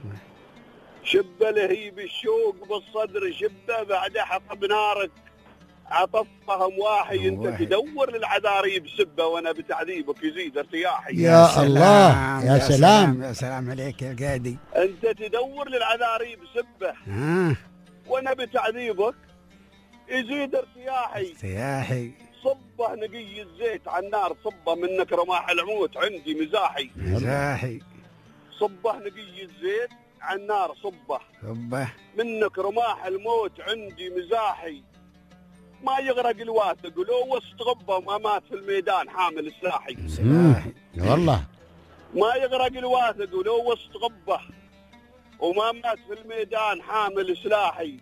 شبه لهي بالشوق بالصدر شبه بعد حطب نارك عطفهم واحي. انت تدور للعذاريب سبه وانا بتعذيبك يزيد ارتياحي. يا, يا الله يا, يا سلام. سلام يا سلام عليك يا القايدي. انت تدور للعذاريب سبه آه. وانا بتعذيبك يزيد ارتياحي. ارتياحي. صبه نقي الزيت على النار صبه منك رماح العمود عندي مزاحي. مزاحي. صبه نقي الزيت على النار صبه صبه منك رماح الموت عندي مزاحي. ما يغرق الواثق ولو وسط غبه ما مات في الميدان حامل سلاحي. سلاحي والله ما يغرق الواثق ولو وسط غبه وما مات في الميدان حامل سلاحي.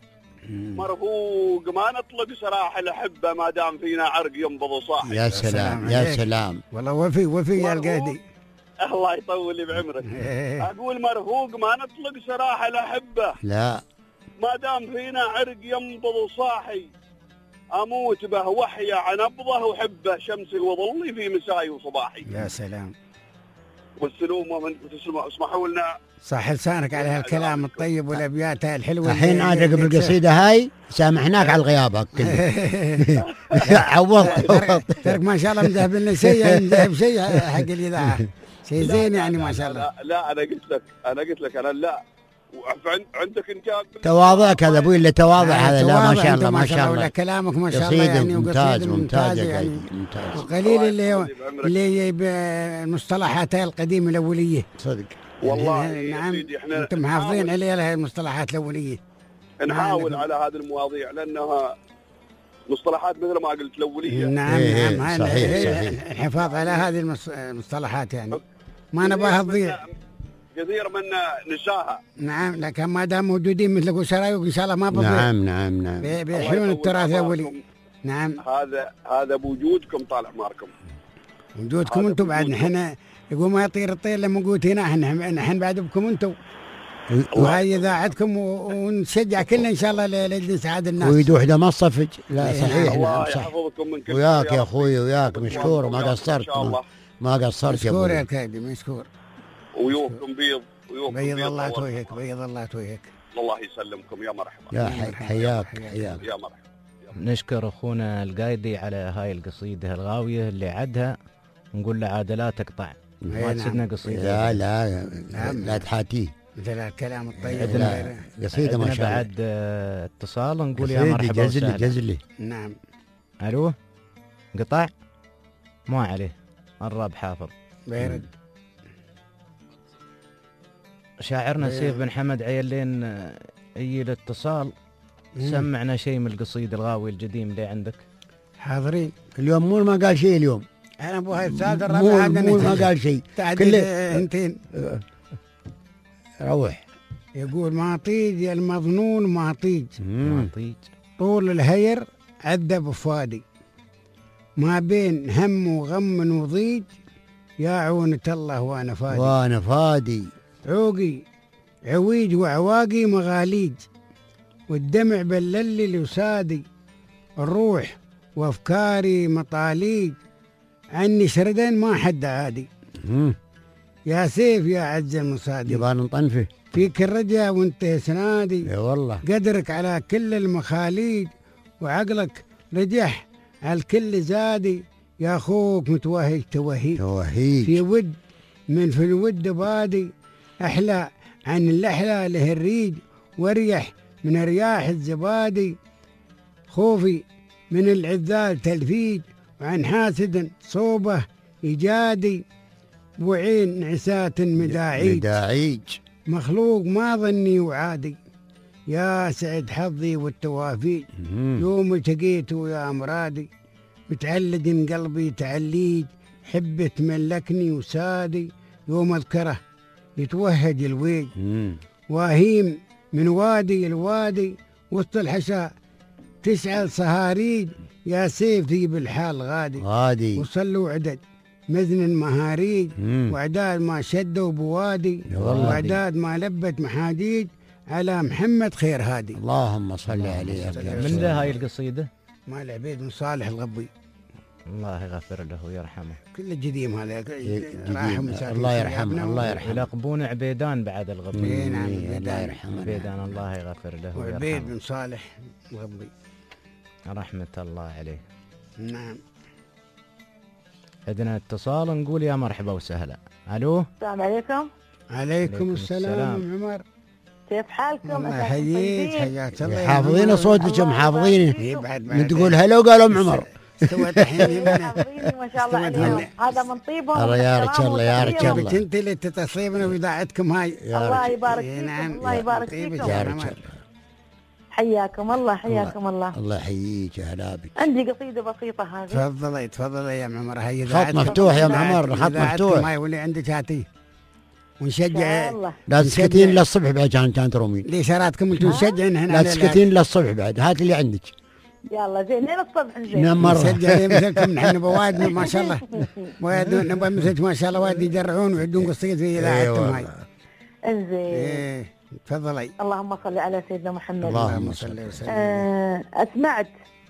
مرفوق ما نطلق سراح الأحبة ما دام فينا عرق ينبض صاحي. يا سلام يا سلام. والله وفي وفي يا القايدي. الله يطول لي بعمرك. أقول مرفوق ما نطلق سراح الأحبة لا ما دام فينا عرق ينبض صاحي. أموت به وحيا عنبضه وحبه شمسي وظلي في مساي وصباحي. يا سلام. والسلوم ومن اسمحوا لنا صح لسانك على هالكلام الطيب والابيات الحلوه. الحين عاد قبل القصيده هاي سامحناك على الغياب كله. عوض ترك ما شاء الله مذهب لنا شيء مذهب شيء حق الاذاعه شيء زين يعني ما شاء الله. لا, لا انا قلت لك انا قلت لك انا لا عندك انت تواضعك هذا ابوي اللي تواضع هذا. لا ما شاء الله ما شاء الله. كلامك ما شاء الله يعني ممتاز ممتاز يعني وقليل اللي اللي بالمصطلحات القديمه الاوليه صدق والله. نعم انتم محافظين عليها المصطلحات الاوليه. نحاول على هذه المواضيع لانها مصطلحات مثل ما قلت الاوليه. نعم إيه نعم صحيح صحيح. الحفاظ على هذه المصطلحات يعني ما نبغاها تضيع. كثير منا نساها. نعم لكن ما دام موجودين مثل شرايك ان شاء الله ما بضيع. نعم نعم نعم. بيحيون التراث الاولي. نعم هذا هذا بوجودكم طال عمركم. وجودكم انتم بعد نحن يقول ما يطير الطير لما قلت هنا احنا نحن بعد بكم انتم. وهي اذاعتكم ونشجع كلنا ان شاء الله لسعاد الناس. ويدوح ده ما صفج. لا صحيح الله نعم صح. يحفظكم من كل وياك يا اخوي وياك مشكور وما قصرت. ما قصرت يا مشكور ابوي. يا كايدي مشكور. ويومكم بيض ويومكم بيض بيض الله أول توجهك مرة. بيض الله توجهك. الله يسلمكم يا مرحبا. يا حي- حياك حياك. يا مرحبا. نشكر اخونا القايدي على هاي القصيده الغاويه اللي عدها، نقول له عاد لا تقطع ما تسدنا قصيده. لا لا لا, لا تحاتيه مثل الكلام الطيب. عندنا قصيده ما شاء الله. بعد آه، اتصال نقول يا قصيدة مرحبا جزلي وسهلا. جزلي. نعم. الو قطع ما عليه الراب حافظ. بيرد. شاعرنا بيرد. سيف بن حمد عيلين آه، يجي الاتصال سمعنا شيء من القصيد الغاوي القديم اللي عندك. حاضرين. اليوم مو ما قال شيء اليوم. انا ابو هاي الاستاذ مو الرابع هذا مو ما قال شيء. كله انتين. روح. يقول معطيج يا المظنون معطيج. معطيج. طول الهير عذب فؤادي، ما بين هم وغم وضيج، يا عونة الله وانا فادي. وانا فادي. عوقي عويج وعواقي مغاليج، والدمع بللي لوسادي، الروح وافكاري مطاليج، عني شردا ما حد عادي. يا سيف يا عز المصادي، يبان نطنفه فيك الرجا وانت سنادي. اي والله. قدرك على كل المخاليج، وعقلك رجح على الكل زادي، يا اخوك متوهج توهيج. توهيج في ود من في الود بادي، احلى عن الاحلى له الريج، واريح من رياح الزبادي، خوفي من العذال تلفيج، وعن حاسد صوبه ايجادي، وعين نعسات مداعيج. مداعيج مخلوق ما ظني وعادي، يا سعد حظي والتوافيج، يوم التقيت ويا مرادي، متعلق قلبي تعليج، حبة ملكني وسادي، يوم اذكره يتوهج الويج، واهيم من وادي الوادي، وسط الحشا تشعل صهاريج، يا سيف ذيب الحال غادي غادي، وصلوا عدد مزن مهاريج، واعداد ما شدوا بوادي، واعداد ما لبت محاديج، على محمد خير هادي. اللهم صل عليه. من ذا هاي القصيده؟ مال عبيد بن صالح الغبي، الله يغفر له ويرحمه. كل الجديم هذا الله يرحمه الله يرحمه. يلقبون عبيدان بعد الغبي. نعم الله يرحمه. عبيدان الله يغفر له ويرحمه. وعبيد بن صالح الغبي رحمة الله عليه. نعم. عندنا اتصال نقول يا مرحبا وسهلا. الو السلام عليكم. عليكم السلام عمر، كيف حالكم؟ الله يحييك حياك الله. حافظين صوتك محافظينه. بعد من تقول هلا وقالوا ام عمر. استوت الحين حافظيني ما شاء الله عليهم، هذا من طيبهم. الله يارك الله يارك الله. انت اللي تتصيبنا واذاعتكم هاي. الله يبارك فيكم. نعم. الله يبارك فيكم. يارك الله. حياكم الله حياكم الله. الله يحييك يا هلا بك. عندي قصيدة بسيطة هذه. تفضلي تفضلي يا ام عمر. هي خط مفتوح يا ام عمر، خط مفتوح. هاي واللي عندك هاتي ونشجع. لا تسكتين للصبح بعد كان كان ترومين. ليش راتكم انتم تشجعين هنا؟ لا تسكتين للصبح بعد، هات اللي عندك. يلا زين لين الصبح نزين. نعم مرة. نشجع مثلكم نحن بواد ما شاء الله. واد نبغى مثلك ما شاء الله واد يجرعون ويعدون قصيد في اذاعتهم هاي. انزين. ايه تفضلي. اللهم صل على سيدنا محمد. اللهم صل وسلم. آه اسمعت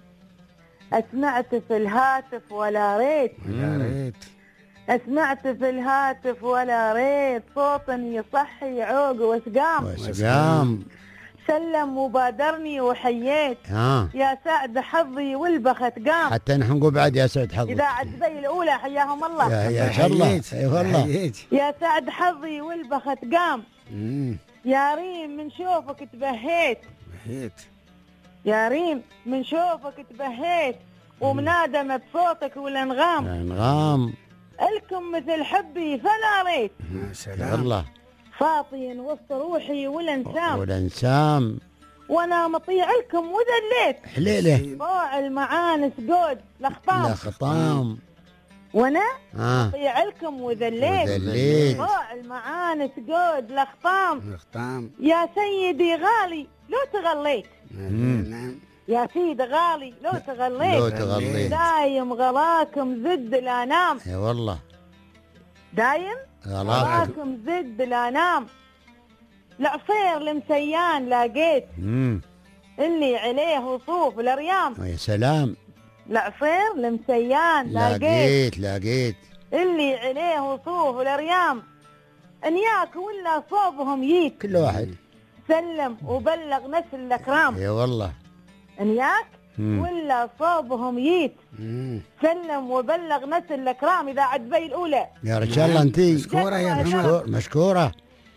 اسمعت في الهاتف ولا ريت. يا ريت. اسمعت في الهاتف ولا ريت، صوت يصحي عوق وسقام. وسقام. سلم وبادرني وحييت. ها. يا سعد حظي والبخت قام. حتى نحن نقول بعد يا سعد حظي. إذاعة دبي الأولى حياهم الله. يا يا شاء الله. اي والله. يا سعد حظي والبخت قام. يا ريم من شوفك تبهيت. بهيت. يا ريم من شوفك تبهيت، ومنادمة بصوتك والانغام. الانغام. الكم مثل حبي فلا ريت. يا سلام. الله. فاطي وسط روحي والانسام. والانسام. وانا مطيع لكم وذليت. حليله. طوع المعانس قود لخطام. لخطام. وانا آه. مطيع لكم وذليت. وذليت. طوع المعانس قود لخطام. لخطام. يا سيدي غالي لو تغليت. نعم. يا سيدي غالي لو تغليت. لو تغليت. دايم غلاكم زد الانام. اي والله. دايم غلاكم زد الانام. العصير المسيان لاقيت. امم اللي عليه وصوف الاريام. يا سلام. العصير المسيان لاقيت. لاقيت لاقيت. اللي عليه وصوف والريام انياك ولا صوبهم ييك، كل واحد سلم وبلغ نسل الاكرام. اي والله انياك مم. ولا صوبهم ييت، مم. سلم وبلغ نسل الاكرام. اذا عدبي الاولى يا رجال انتي مشكورة يا محمد. مشكور مشكورة.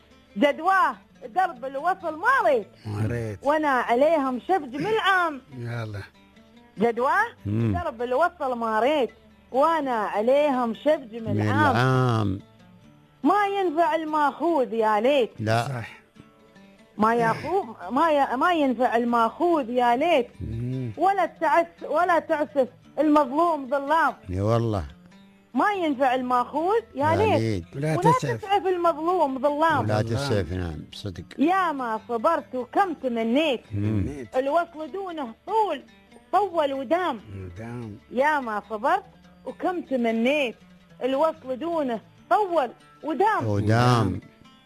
جدواه درب الوصل ما ريت، ما ريت وانا عليهم شبج من العام. يلا جدواه مم. درب الوصل ما ريت، وانا عليهم شبج من من العام. العام ما ينفع الماخوذ يا ليت، لا صح. ما ياخوذ ما ي... ما ينفع الماخوذ يا ليت، مم. ولا تعس ولا تعسف المظلوم ظلام. اي والله ما ينفع الماخوذ يا يا ليت، ليت. ولا ولا تسعف تسعف المظلوم ظلام. ولا تسعف. نعم صدق. يا ما صبرت وكم تمنيت، مم. الوصل دونه طول طول ودام. دام. يا ما صبرت وكم تمنيت، الوصل دونه طول ودام. ودام.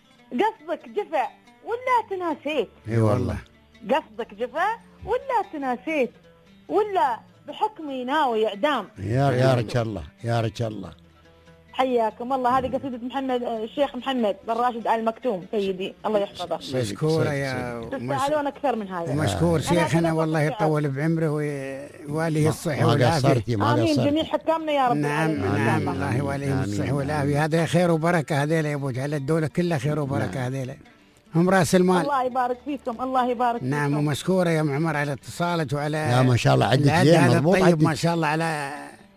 قصدك جفا ولا تناسيت، اي والله قصدك جفا ولا تناسيت، ولا بحكمي ناوي اعدام. يا يا رجال الله يا رجال الله. حياكم الله. هذه قصيدة محمد الشيخ محمد بن راشد آل مكتوم سيدي، الله يحفظه. مشكورة يا تستاهلون أكثر من هذا. ومشكور شيخنا والله يطول بعمره ويواليه الصحة ما والعافية. قصرتي ما آمين قصرتي. جميع حكامنا يا رب. نعم نعم الله يواليهم الصحة والعافية. هذا خير وبركة هذيلا يا ابو جهل، الدولة كلها خير وبركة هذيلا، هم راس المال. الله يبارك فيكم، الله يبارك فيكم. نعم ومشكورة يا معمر على اتصالك وعلى لا ما شاء الله عدك زين هذا مضبوط الطيب عدك. ما شاء الله على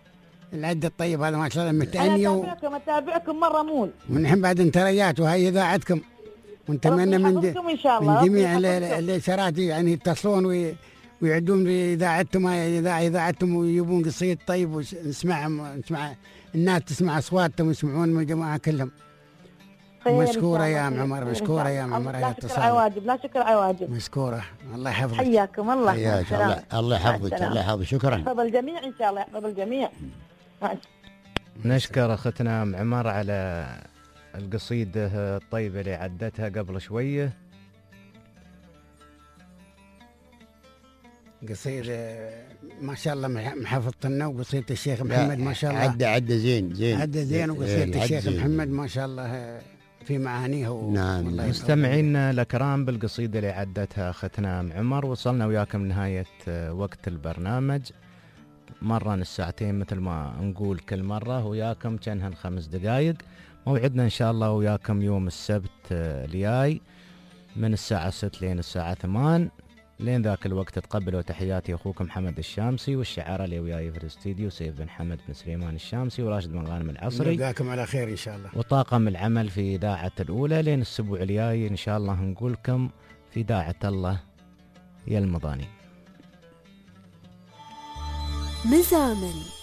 العد الطيب هذا ما شاء الله متأني. أنا أتابعكم أتابعكم مرة مول. ونحن بعد انتريات وهي إذاعتكم، ونتمنى من ربي يحفظكم إن شاء الله. من جميع ربي يحفظكم. الإشارات يعني يتصلون وي- ويعدون بإذاعتهم إذاعة إذاعتهم ويجيبون قصيد طيب ونسمع نسمع الناس تسمع أصواتهم ويسمعون من الجماعة كلهم. خير إن مشكورة شاء يا الله، معمر، خير إن مشكورة شاء يا الله. معمر على لا شكر اتصالك. عواجب، لا شكر عواجب. مشكورة الله يحفظك. حياكم الله. حياك مع الله السلامة. الله مع يحفظك السلامة. الله يحفظك. شكرا. يحفظ الجميع إن شاء الله، يحفظ الجميع. مع السلامة. نشكر اختنا ام عمر على القصيدة الطيبة اللي عدتها قبل شوية. قصيدة ما شاء الله محفظتنا، وقصيدة الشيخ محمد ما شاء الله عدى عدى زين زين عدى زين، إيه، وقصيدة الشيخ زين. محمد ما شاء الله في معانيها و... نعم. والله مستمعينا الأكرام بالقصيدة اللي عدتها أختنا أم عمر وصلنا وياكم نهاية وقت البرنامج. مرة الساعتين مثل ما نقول كل مرة وياكم كانهن خمس دقايق. موعدنا إن شاء الله وياكم يوم السبت الجاي من الساعة ست لين الساعة ثمان. لين ذاك الوقت تقبلوا تحياتي أخوكم حمد الشامسي، والشعراء اللي وياي في الاستديو سيف بن حمد بن سليمان الشامسي وراشد بن غانم العصري. نلقاكم على خير إن شاء الله. وطاقم العمل في إذاعة الأولى لين الأسبوع الجاي إن شاء الله نقولكم في إذاعة الله يا المضاني. مزامن